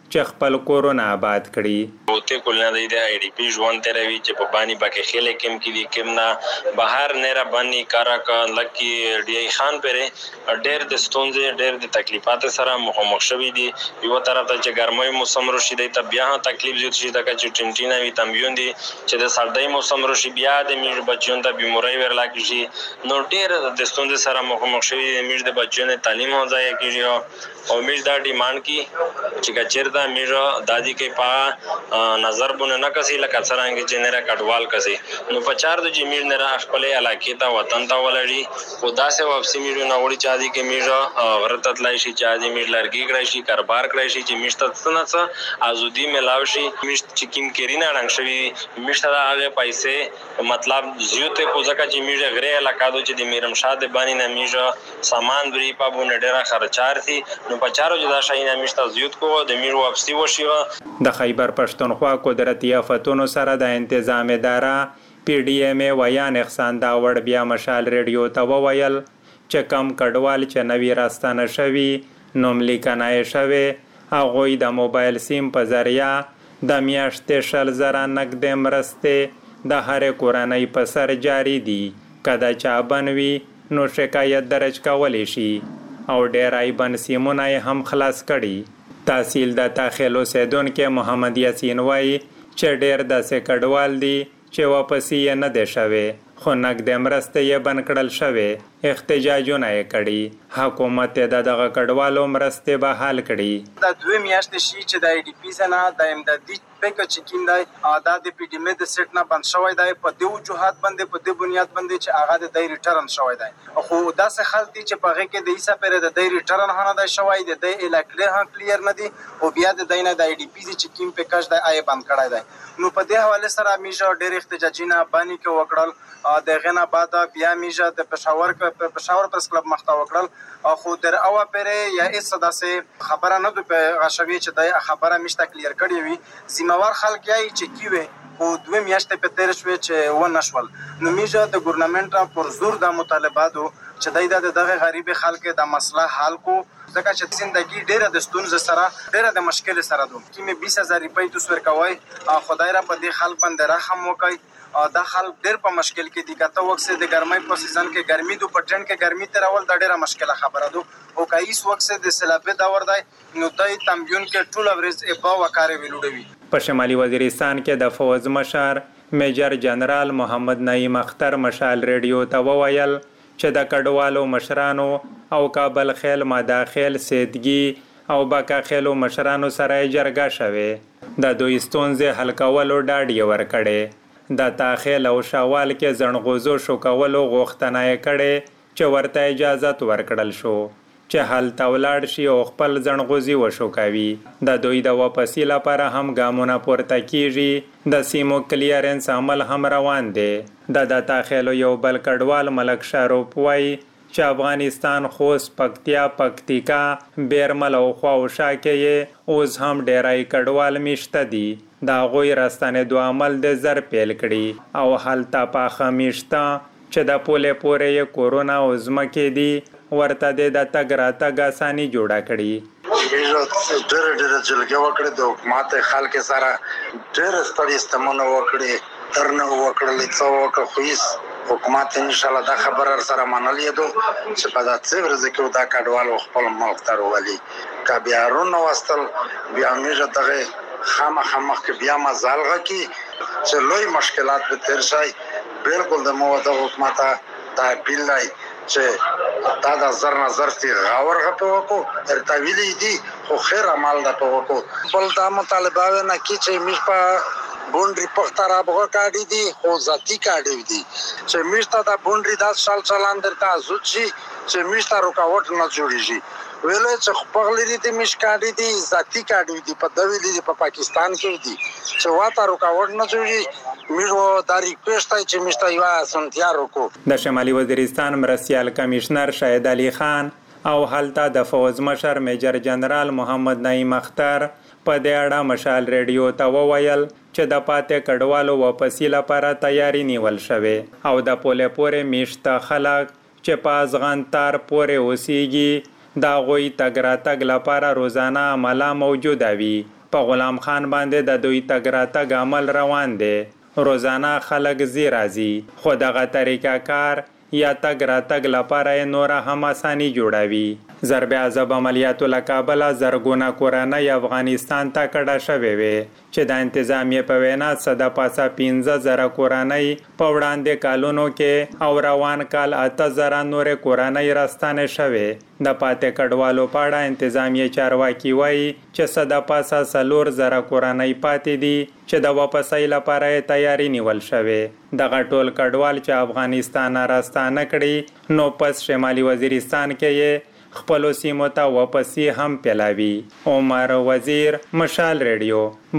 چې خپل کورونه آباد کړي. اوته کولنه د ای ډی پی ژوند تیروي چې په بانی پکې خېله کم کې دي کم نه بهر نه را بانی کارا کا لکی ډی ای خان پرې ډېر د ستونزې ډېر د تکلیفات سره مخ شوي دي. یو طرف ته چې ګرمۍ موسم راشي د بیا تکلیف زیات شي د چې ټینټینا وي تمبيون دي چې د سردۍ موسم راشي بیا د میږ بچیون ته بیماری ورلا کیږي. نو ډېر د ستونزې سره مخ شوي دي. میږ د بچیون تعلیم هو ځای کیږي او میږ دا ډیماند کی چې کچیر دا میږ دادی کې پا نظر بونه نه کسي لکه څنګه چې نه را کډوال کسي نو په چار د جمیل نه را خپل علاقې ته وطن ته ولړي خدا سه واپسی میږ نه وړي چا دي کې میږ غرت تلای شي چا دي میږ لرګي کړی شي کاروبار کړی شي چې میشت څنګه ازودي ملاو شي میشت چکیم کرینا رنګ شوی میشت دا هغه پیسې مطلب زیوته پوزکه چې میږ غره علاقې دو چې د میرم شاده بانی نه میږ سامان بری په بونه ډیره خرچار دي نو په چارو جدا شي نه میشت زیوت کو د میږ واپسی وشي. د خیبر پښتونخوا قدرتي آفتونو سره د انتظام اداره پی ډی ایم ویان احسان داوړ بیا مشال ریډیو ته وویل چې کم کډوال چې نوی راستانه شوي نوم لیکنای شوی هغوی د موبایل سیم په ذریعہ د میاشتې 100,000 نقد مرستې د هر کورنۍ په سر جاری دي. کدا چا بنوي نو شکایت درج کولی شي او ډیرای بن سیمونه هم خلاص کړي. تحصیل د تاخیل اوسیدونکو محمد یاسین وایي چې ډېر داسې کډوال دي چې واپس یې نه دی شوی خو نقد مرستې یې بند کړل شوې. احتجاجونه یې کړي حکومت د دغه کډوالو مرستې بحال کړي. د 2 میاشتې شي چې د ای ډی پی نه د امدادي پیکج چې کیندای دا د پی ډی ام د سیټ نه بند شوی دی په دې وجوهات باندې په دې بنیاد باندې چې هغه د دی ریټرن شوی دی خو داسې خلک دي چې په هغه کې د ایسا پرې د دی ریټرن نه دی شوی دی د الکلی هم کلیر نه دی او بیا د دینه د ای ډی پی چې کیم پیکج دی آی بند کړی دی. نو په دې حواله سره میږه ډېر احتجاجونه بانی کې وکړل د غنا بعد بیا میږه د پېښور پرس کلب مخته وکړل خو در اوا پرې یا اس داسې خبره نه د غشوي چې د خبره مشته کلیر کړی وي زموار خلک یې چې کیوي او 2 میاشتې په تیر شوې چې و نشول. نو میږه د ګورنمنت پر زور د مطالباتو چې دغه غریب خلک د مسله حل کو ځکه چې زندگی ډیره د ستونزې سره ډیره د مشکل سره دوه کیمه 20,000 روپۍ تو سور کوي خدای را په دې خلک باندې رحم وکړي دا خلک ډیر په مشکل کې دي کته وخت د ګرمۍ په سیزن کې ګرمي دو پټن کې ګرمي ترول د ډیره مشکله خبره دو او کایس وخت د سیلاب دور دی نو دای تمبيون کې ټول ورز ابا وکاره ویلوډوي. په شمالي وزیرستان کې د فوز مشر میجر جنرال محمد نعیم اختر مشال ریډیو ته وویل چې د کډوالو مشرانو او کابل خیل مداخل سیدګي او باکا خیلو مشرانو سره جرګه شوه د دوی ستونزې حل کولو ډاډ یې ورکړي. د تاخیل او شوال کې زنغوزو شو کولو غوښتنه یې کړې چې ورته اجازه ورکړل شو چې حل تولاړ شي او خپل زنغوزي وشو کوي. د دوی د واپسی لپاره هم ګامونه پورته کیږي. د سیمو کلیرنس عمل هم روان دی. د تاخیلو یو بل کډوال ملک شاروپ وایي چې افغانستان خوست پکتیا پکتیکا بیرمل او خواوشا کې اوس هم ډیرای کډوال میشته دي. دا غوی راستانه دو عمل د زر پیل کړي او حالتا پاخه میشته چې د پوله پورې کورونا او زمکه دي ورته د تګ راتګ اساني جوړه کړي. ډېر جلګه وکړي د حکومت خلک سره ډېر ستړي استمنه وکړي ترنه وکړل څو وکړ خویس حکومت ان شاء الله دا خبر سره منلې دو چې په داسې ورځ کې دا کډوال خپل ملک ته ورولي کا بیا رونه واستل بیا میږه دغه خامخ کې بیا مزالغه کې چې لوی مشکلات به تیر شي. بالکل د موده حکومت ته اپیل لای چې دا د نظر تی غور غته وکړو ارتویلی دي خو خیر عمل ده په وکړو بل دا مطالبه نه کی چې میش په بونډري پختاره بغه کاډي دي خو ذاتی کاډي دي چې میشته دا بونډري دا شال چلان درته ازوچی چې میشته رکاوټ نه جوړیږي ویلې چې خپل لري د میش کاډي دي ذاتی کاډي دي په دوی لري په پاکستان کې دي چې واته رکاوټ نه جوړي میرو دا ریکوست چې میشته یو سنتیا رکو. د شمالي وزیرستان مرستیال کمشنر شاهد علي خان او حالتا د فوز مشر میجر جنرال محمد نعیم اختر په دې اړه مشال ریډیو ته وویل چې د پاتې کډوالو واپسی لپاره تیاری نیول شوه او د پوله پورې میشته خلک چې په افغان تار پورې اوسېږي دا غوي تګ راتګ لپاره روزانه عمله موجوده وي په غلام خان باندې د دوی تګ راتګ عمل روان دی. روزانه خلک زی راځي خو دغه طریقه کار یا تګ راتګ لپاره نوره هم اساني جوړوي. ضرب عذاب عملیاتو له کابله زرګونه کورنۍ افغانستان ته کډه شوې وې چې د انتظامیې په وینا څه د پاسه 15,000 کورنۍ په وړاندې کالونو کې او روان کال 8,000 نورې کورنۍ راستانې شوې. د پاتې کډوالو په اړه انتظامیې چارواکي وایي چې څه د پاسه 4,000 کورنۍ پاتې دي چې د واپسۍ لپاره یې تیاری نیول شوې. دغه ټول کډوال چې افغانستان راستانه کړي نو پس شمالي وزیرستان کې یې خپلو سیمو ته واپسي هم پیلاوي. عمر وزیر، مشال ریډیو.